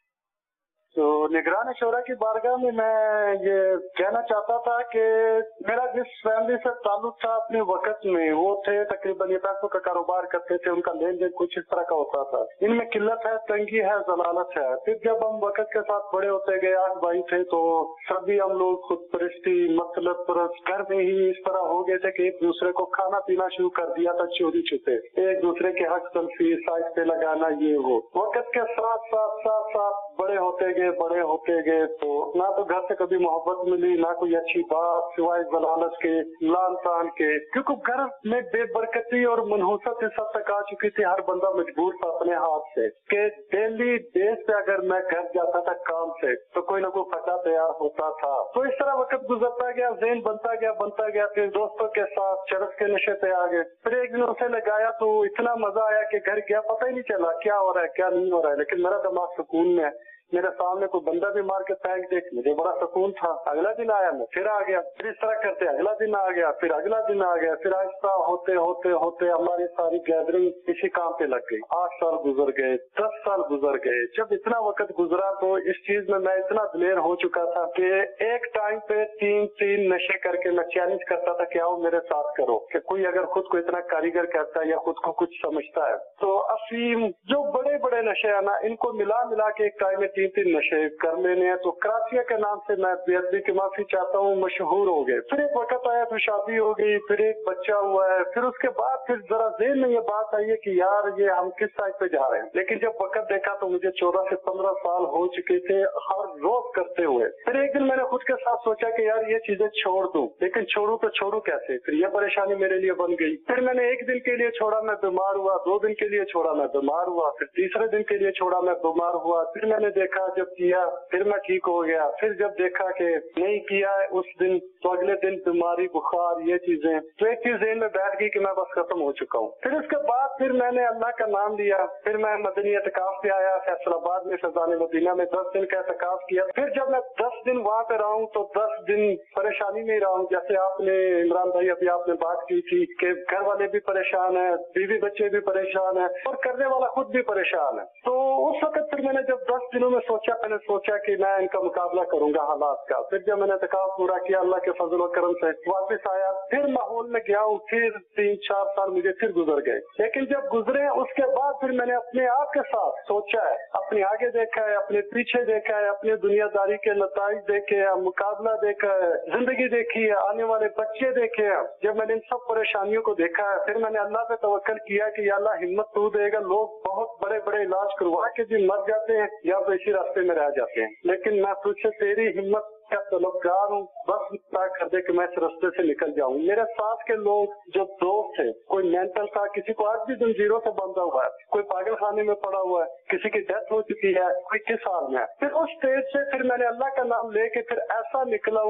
تو نگران شورا کی بارگاہ میں یہ کہنا چاہتا تھا کہ میرا جس فیملی سے تعلق تھا اپنے وقت میں, وہ تھے تقریباً یہ پیسوں کا کاروبار کرتے تھے, ان کا لین دین کچھ اس طرح کا ہوتا تھا. ان میں قلت ہے, تنگی ہے, ضلالت ہے. پھر جب ہم وقت کے ساتھ بڑے ہوتے گئے, 8 بھائی تھے, تو سبھی ہم لوگ خود پرستی, مطلب پرست گھر میں ہی اس طرح ہو گئے تھے کہ ایک دوسرے کو کھانا پینا شروع کر دیا تھا چوری چھپے, ایک دوسرے کے حق تلفی, سائز پہ لگانا, یہ وہ. وقت کے ساتھ ساتھ ساتھ ساتھ بڑے ہوتے گئے تو نہ تو گھر سے کبھی محبت ملی, نہ کوئی اچھی بات, سوائے ضلالت کے, لان تان کے. کیونکہ گھر میں بے برکتی اور منحوست اس حد تک آ چکی تھی, ہر بندہ مجبور تھا اپنے ہاتھ سے کہ ڈیلی بیس پہ اگر میں گھر جاتا تھا کام سے تو کوئی نہ کوئی خطا تیار ہوتا تھا. تو اس طرح وقت گزرتا گیا, ذہن بنتا گیا. پھر دوستوں کے ساتھ چرس کے نشے پہ آ گئے. پھر ایک دن اسے لگایا تو اتنا مزہ آیا کہ گھر گیا, پتہ ہی نہیں چلا کیا ہو رہا ہے کیا نہیں ہو رہا ہے, لیکن میرا دماغ سکون میں. میرے سامنے کوئی بندہ بھی مار کے پھینک دے, مجھے بڑا سکون تھا. اگلا دن آیا, میں پھر آ گیا, پھر اس طرح کرتے اگلا دن آ گیا, پھر اگلا دن آ گیا. پھر آہستہ ہوتے ہوتے ہوتے ہماری ساری گیدرنگ اسی کام پہ لگ گئی. 8 سال گزر گئے, 10 سال گزر گئے. جب اتنا وقت گزرا تو اس چیز میں اتنا دلیر ہو چکا تھا کہ ایک ٹائم پہ 3 نشے کر کے میں چیلنج کرتا تھا کہ آؤ میرے ساتھ کرو, کہ کوئی اگر خود کو اتنا کاریگر کرتا ہے یا خود کو کچھ سمجھتا ہے. تو افیم جو بڑے بڑے نشے ہیں نا, ان کو ملا کے ایک ٹائم میں 3 نشے کر لینے ہیں. تو کراسیا کے نام سے میں بے ادبی کی معافی چاہتا ہوں, مشہور ہو گئے. پھر ایک وقت آیا تو شادی ہو گئی, پھر ایک بچہ ہوا ہے. پھر اس کے بعد پھر ذرا ذہن میں یہ بات آئی ہے کہ یار یہ ہم کس سائڈ پہ جا رہے ہیں. لیکن جب وقت دیکھا تو مجھے 14 سے 15 سال ہو چکے تھے ہر روز کرتے ہوئے. پھر ایک دن میں نے خود کے ساتھ سوچا کہ یار یہ چیزیں چھوڑ دوں, لیکن چھوڑوں تو چھوڑوں کیسے. پھر یہ پریشانی میرے لیے بن گئی. پھر میں نے ایک دن کے لیے چھوڑا, میں بیمار ہوا. 2 دن کے لیے چھوڑا, میں بیمار ہوا. پھر تیسرے دن کے لیے چھوڑا, میں بیمار ہوا. پھر میں نے دیکھا جب کیا پھر میں ٹھیک ہو گیا. پھر جب دیکھا کہ نہیں کیا ہے اس دن تو اگلے دن بیماری, بخار, یہ چیزیں. تو ایک چیز ذہن میں بیٹھ گئی کہ میں بس ختم ہو چکا ہوں. پھر اس کے بعد پھر میں نے اللہ کا نام لیا. پھر میں مدنی اعتکاف پہ آیا فیصل آباد میں, فیضان مدینہ میں 10 دن کا اعتکاف کیا. پھر جب میں 10 دن وہاں پہ رہا ہوں تو 10 دن پریشانی میں رہا ہوں. جیسے آپ نے عمران بھائی ابھی آپ نے بات کی تھی کہ گھر والے بھی پریشان ہیں, بیوی بچے بھی پریشان ہیں, اور کرنے والا خود بھی پریشان ہے. تو اس وقت پھر میں نے جب 10 دنوں میں میں نے سوچا کہ میں ان کا مقابلہ کروں گا حالات کا. پھر جب میں نے اعتکاف پورا کیا, اللہ کے فضل و کرم سے واپس آیا, پھر ماحول میں گیا ہوں. پھر 3-4 سال مجھے پھر گزر گئے. لیکن جب گزرے اس کے بعد پھر میں نے اپنے آپ کے ساتھ سوچا ہے, اپنے آگے دیکھا ہے, اپنے پیچھے دیکھا ہے, اپنے دنیا داری کے نتائج دیکھے ہیں, مقابلہ دیکھا ہے, زندگی دیکھی ہے, آنے والے بچے دیکھے ہیں. جب میں نے ان سب پریشانیوں کو دیکھا ہے, پھر میں نے اللہ پہ توکل کیا کہ یا اللہ ہمت تو دے گا. لوگ بہت بڑے بڑے علاج کروا کے بھی مر جاتے ہیں یا تو اسی راستے میں رہ جاتے ہیں, لیکن میں تجھ سے تیری ہمت کا طلبگار ہوں. بس کر دے کہ میں اس راستے سے نکل جاؤں. میرے ساتھ کے لوگ جو دوست تھے, کوئی مینٹل تھا, کسی کو آج بھی زنجیروں سے بندھا ہوا ہے, کوئی پاگل خانے میں پڑا ہوا ہے, کسی کی ڈیتھ ہو چکی ہے, کوئی کس حال میں ہے. پھر اس اسٹیج سے پھر میں نے اللہ کا نام لے کے پھر ایسا نکلا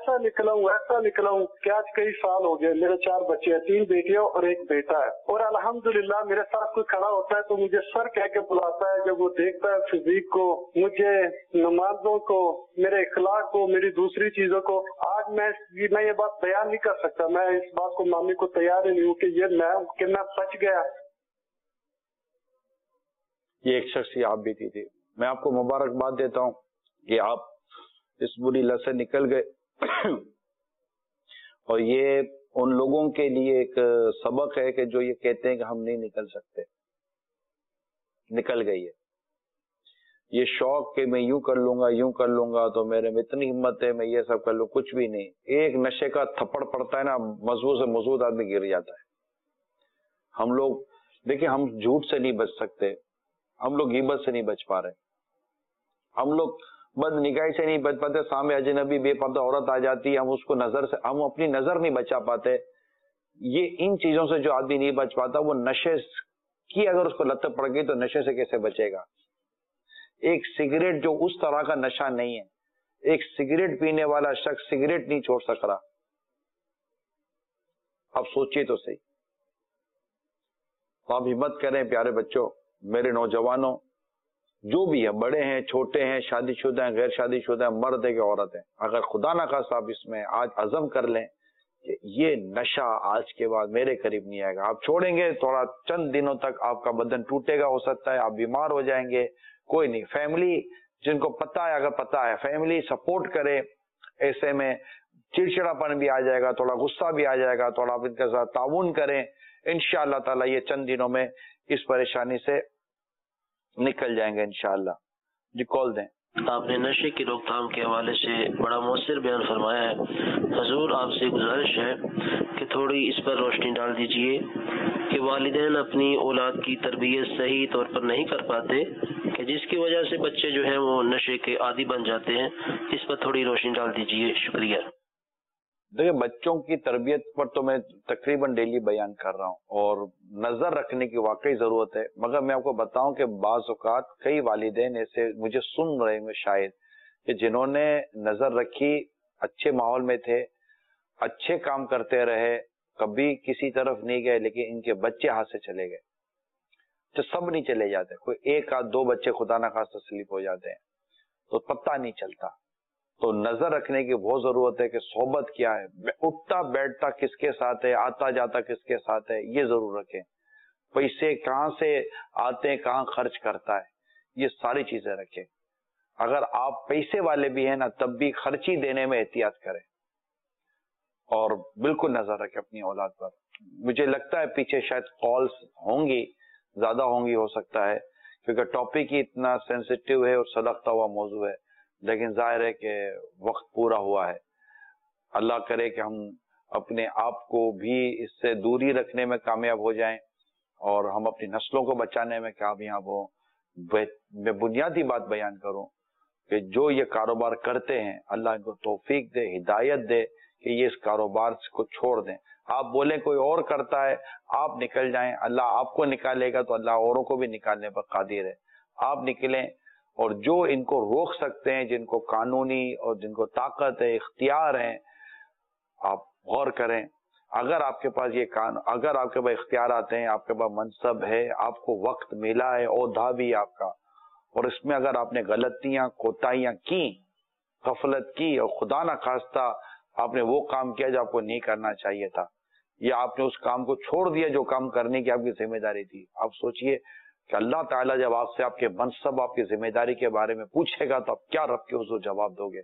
ہوں کہ آج کئی سال ہو گئے. میرے 4 بچے ہیں, 3 بیٹیاں اور 1 بیٹا ہے. اور الحمدللہ میرے ساتھ کوئی کھڑا ہوتا ہے تو مجھے سر کہہ کے بلاتا ہے. جب وہ دیکھتا ہے فزیک کو, مجھے نمازوں کو, میرے اخلاق کو, میری دوسری چیزوں کو, آج میں یہ بات بیان نہیں کر سکتا. میں اس بات کو ماننے کو تیار ہی نہیں ہوں کہ میں بچ گیا. یہ ایک شخص آپ بھی تھی میں آپ کو مبارکباد دیتا ہوں کہ آپ اس بری لت سے نکل گئے، اور یہ ان لوگوں کے لیے ایک سبق ہے کہ جو یہ کہتے ہیں کہ ہم نہیں نکل سکتے، نکل گئی ہے یہ شوق کہ میں یوں کر لوں گا یوں کر لوں گا، تو میرے میں اتنی ہمت ہے میں یہ سب کر لوں، کچھ بھی نہیں۔ ایک نشے کا تھپڑ پڑتا ہے نا، موضوع سے موضوع آدمی گر جاتا ہے۔ ہم لوگ دیکھیں، ہم جھوٹ سے نہیں بچ سکتے، ہم لوگ غیبت سے نہیں بچ پا رہے، ہم لوگ بد نگاہی سے نہیں بچ پاتے، سامنے اجنبی بے پردہ عورت آ جاتی ہے، ہم اس کو نظر سے، ہم اپنی نظر نہیں بچا پاتے۔ یہ ان چیزوں سے جو آدمی نہیں بچ پاتا، وہ نشے کی اگر اس کو لت پڑ گئی تو نشے سے کیسے بچے گا؟ ایک سگریٹ جو اس طرح کا نشہ نہیں ہے، ایک سگریٹ پینے والا شخص سگریٹ نہیں چھوڑ سک رہا، آپ سوچئے تو صحیح۔ آپ ہمت کریں پیارے بچوں، میرے نوجوانوں، جو بھی ہے، بڑے ہیں چھوٹے ہیں، شادی شدہ ہیں غیر شادی شدہ ہیں، مرد ہے کہ عورت ہے، اگر خدا نہ خواستہ آپ اس میں آج عزم کر لیں کہ یہ نشہ آج کے بعد میرے قریب نہیں آئے گا، آپ چھوڑیں گے تھوڑا چند دنوں تک آپ کا بدن ٹوٹے گا، ہو سکتا ہے آپ بیمار ہو جائیں گے، کوئی نہیں، فیملی جن کو پتا ہے، اگر پتا ہے فیملی سپورٹ کرے، ایسے میں چڑچڑا پن بھی آ جائے گا، تھوڑا غصہ بھی آ جائے گا، تھوڑا آپ ان کے ساتھ تعاون کریں، انشاءاللہ تعالی یہ چند دنوں میں اس پریشانی سے نکل جائیں گے انشاءاللہ۔ جی کال دیں۔ آپ نے نشے کی روک تھام کے حوالے سے بڑا مؤثر بیان فرمایا ہے، حضور آپ سے گزارش ہے کہ تھوڑی اس پر روشنی ڈال دیجئے کہ والدین اپنی اولاد کی تربیت صحیح طور پر نہیں کر پاتے، کہ جس کی وجہ سے بچے جو ہیں وہ نشے کے عادی بن جاتے ہیں، اس پر تھوڑی روشنی ڈال دیجئے، شکریہ۔ دیکھیں، بچوں کی تربیت پر تو میں تقریباً ڈیلی بیان کر رہا ہوں، اور نظر رکھنے کی واقعی ضرورت ہے، مگر میں آپ کو بتاؤں کہ بعض اوقات کئی والدین ایسے مجھے سن رہے ہیں شاید، کہ جنہوں نے نظر رکھی، اچھے ماحول میں تھے، اچھے کام کرتے رہے، کبھی کسی طرف نہیں گئے، لیکن ان کے بچے ہاتھ سے چلے گئے، تو سب نہیں چلے جاتے، کوئی ایک آدھ دو بچے خدا نہ خواستہ سلیپ ہو جاتے ہیں، تو پتہ نہیں چلتا۔ تو نظر رکھنے کی بہت ضرورت ہے کہ صحبت کیا ہے، اٹھتا بیٹھتا کس کے ساتھ ہے، آتا جاتا کس کے ساتھ ہے، یہ ضرور رکھیں۔ پیسے کہاں سے آتے ہیں، کہاں خرچ کرتا ہے، یہ ساری چیزیں رکھیں۔ اگر آپ پیسے والے بھی ہیں نا، تب بھی خرچی دینے میں احتیاط کریں، اور بالکل نظر رکھیں اپنی اولاد پر۔ مجھے لگتا ہے پیچھے شاید کالز ہوں گی، زیادہ ہوں گی ہو سکتا ہے، کیونکہ ٹاپک ہی اتنا سینسیٹیو ہے اور سلگتا ہوا موضوع ہے، لیکن ظاہر ہے کہ وقت پورا ہوا ہے۔ اللہ کرے کہ ہم اپنے آپ کو بھی اس سے دوری رکھنے میں کامیاب ہو جائیں، اور ہم اپنی نسلوں کو بچانے میں کامیاب ہوں۔ میں بنیادی بات بیان کروں کہ جو یہ کاروبار کرتے ہیں، اللہ ان کو توفیق دے، ہدایت دے کہ یہ اس کاروبار کو چھوڑ دیں۔ آپ بولیں کوئی اور کرتا ہے، آپ نکل جائیں، اللہ آپ کو نکالے گا تو اللہ اوروں کو بھی نکالنے پر قادر ہے۔ آپ نکلیں، اور جو ان کو روک سکتے ہیں، جن کو قانونی اور جن کو طاقت ہے، اختیار ہیں، آپ غور کریں۔ اگر آپ کے پاس اگر آپ کے پاس اختیارات ہیں، آپ کے پاس منصب ہے، آپ کو وقت ملا ہے، عہدہ بھی آپ کا، اور اس میں اگر آپ نے غلطیاں کوتاہیاں کی، غفلت کی، اور خدا نہ خواستہ آپ نے وہ کام کیا جو آپ کو نہیں کرنا چاہیے تھا، یا آپ نے اس کام کو چھوڑ دیا جو کام کرنے کی آپ کی ذمہ داری تھی، آپ سوچئے کہ اللہ تعالیٰ جب آپ سے آپ کے منصب، آپ کی ذمہ داری کے بارے میں پوچھے گا تو آپ کیا رب کے حضور جواب دو گے؟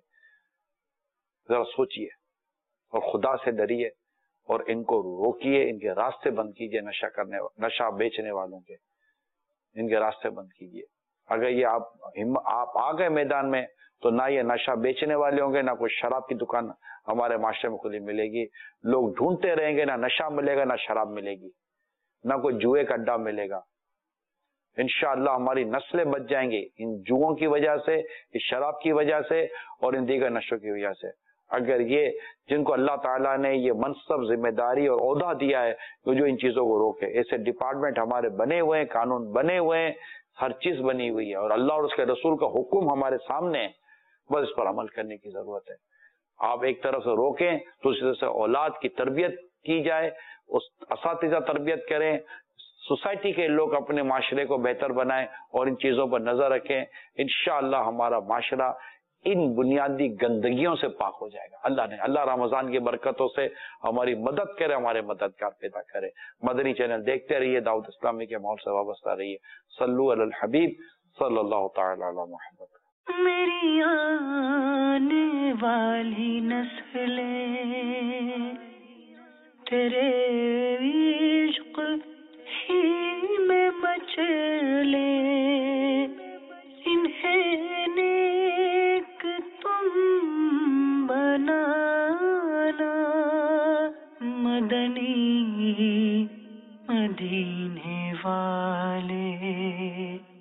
ذرا سوچئے، اور خدا سے ڈریے، اور ان کو روکیے، ان کے راستے بند کیجئے، نشہ بیچنے والوں کے ان کے راستے بند کیجئے۔ اگر یہ آپ آ گئے میدان میں، تو نہ یہ نشہ بیچنے والے ہوں گے، نہ کوئی شراب کی دکان ہمارے معاشرے میں کھلی ملے گی، لوگ ڈھونڈتے رہیں گے، نہ نشہ ملے گا، نہ شراب ملے گی، نہ کوئی جوئے کا اڈا ملے گا۔ انشاءاللہ ہماری نسلیں بچ جائیں گی ان جوؤں کی وجہ سے، اس شراب کی وجہ سے، اور ان دیگر نشوں کی وجہ سے۔ اگر یہ جن کو اللہ تعالیٰ نے یہ منصب، ذمہ داری اور عہدہ دیا ہے، تو جو ان چیزوں کو روکے، ایسے ڈپارٹمنٹ ہمارے بنے ہوئے ہیں، قانون بنے ہوئے ہیں، ہر چیز بنی ہوئی ہے، اور اللہ اور اس کے رسول کا حکم ہمارے سامنے ہے، بس اس پر عمل کرنے کی ضرورت ہے۔ آپ ایک طرف سے روکیں تو اس طرح سے اولاد کی تربیت کی جائے، اس اساتذہ تربیت کریں، سوسائٹی کے لوگ اپنے معاشرے کو بہتر بنائیں اور ان چیزوں پر نظر رکھیں۔ انشاءاللہ ہمارا معاشرہ ان بنیادی گندگیوں سے پاک ہو جائے گا۔ اللہ رمضان کی برکتوں سے ہماری مدد کرے، ہمارے مددگار پیدا کرے۔ مدنی چینل دیکھتے رہیے، دعوت اسلامی کے ماحول سے وابستہ رہیے۔ صلو علی الحبیب صلی اللہ تعالی علی محمد. میری آنے والی نسلیں تیرے عشق ہی میں مچلے، انہیں نیک تم بنانا، مدنی مدینے والے.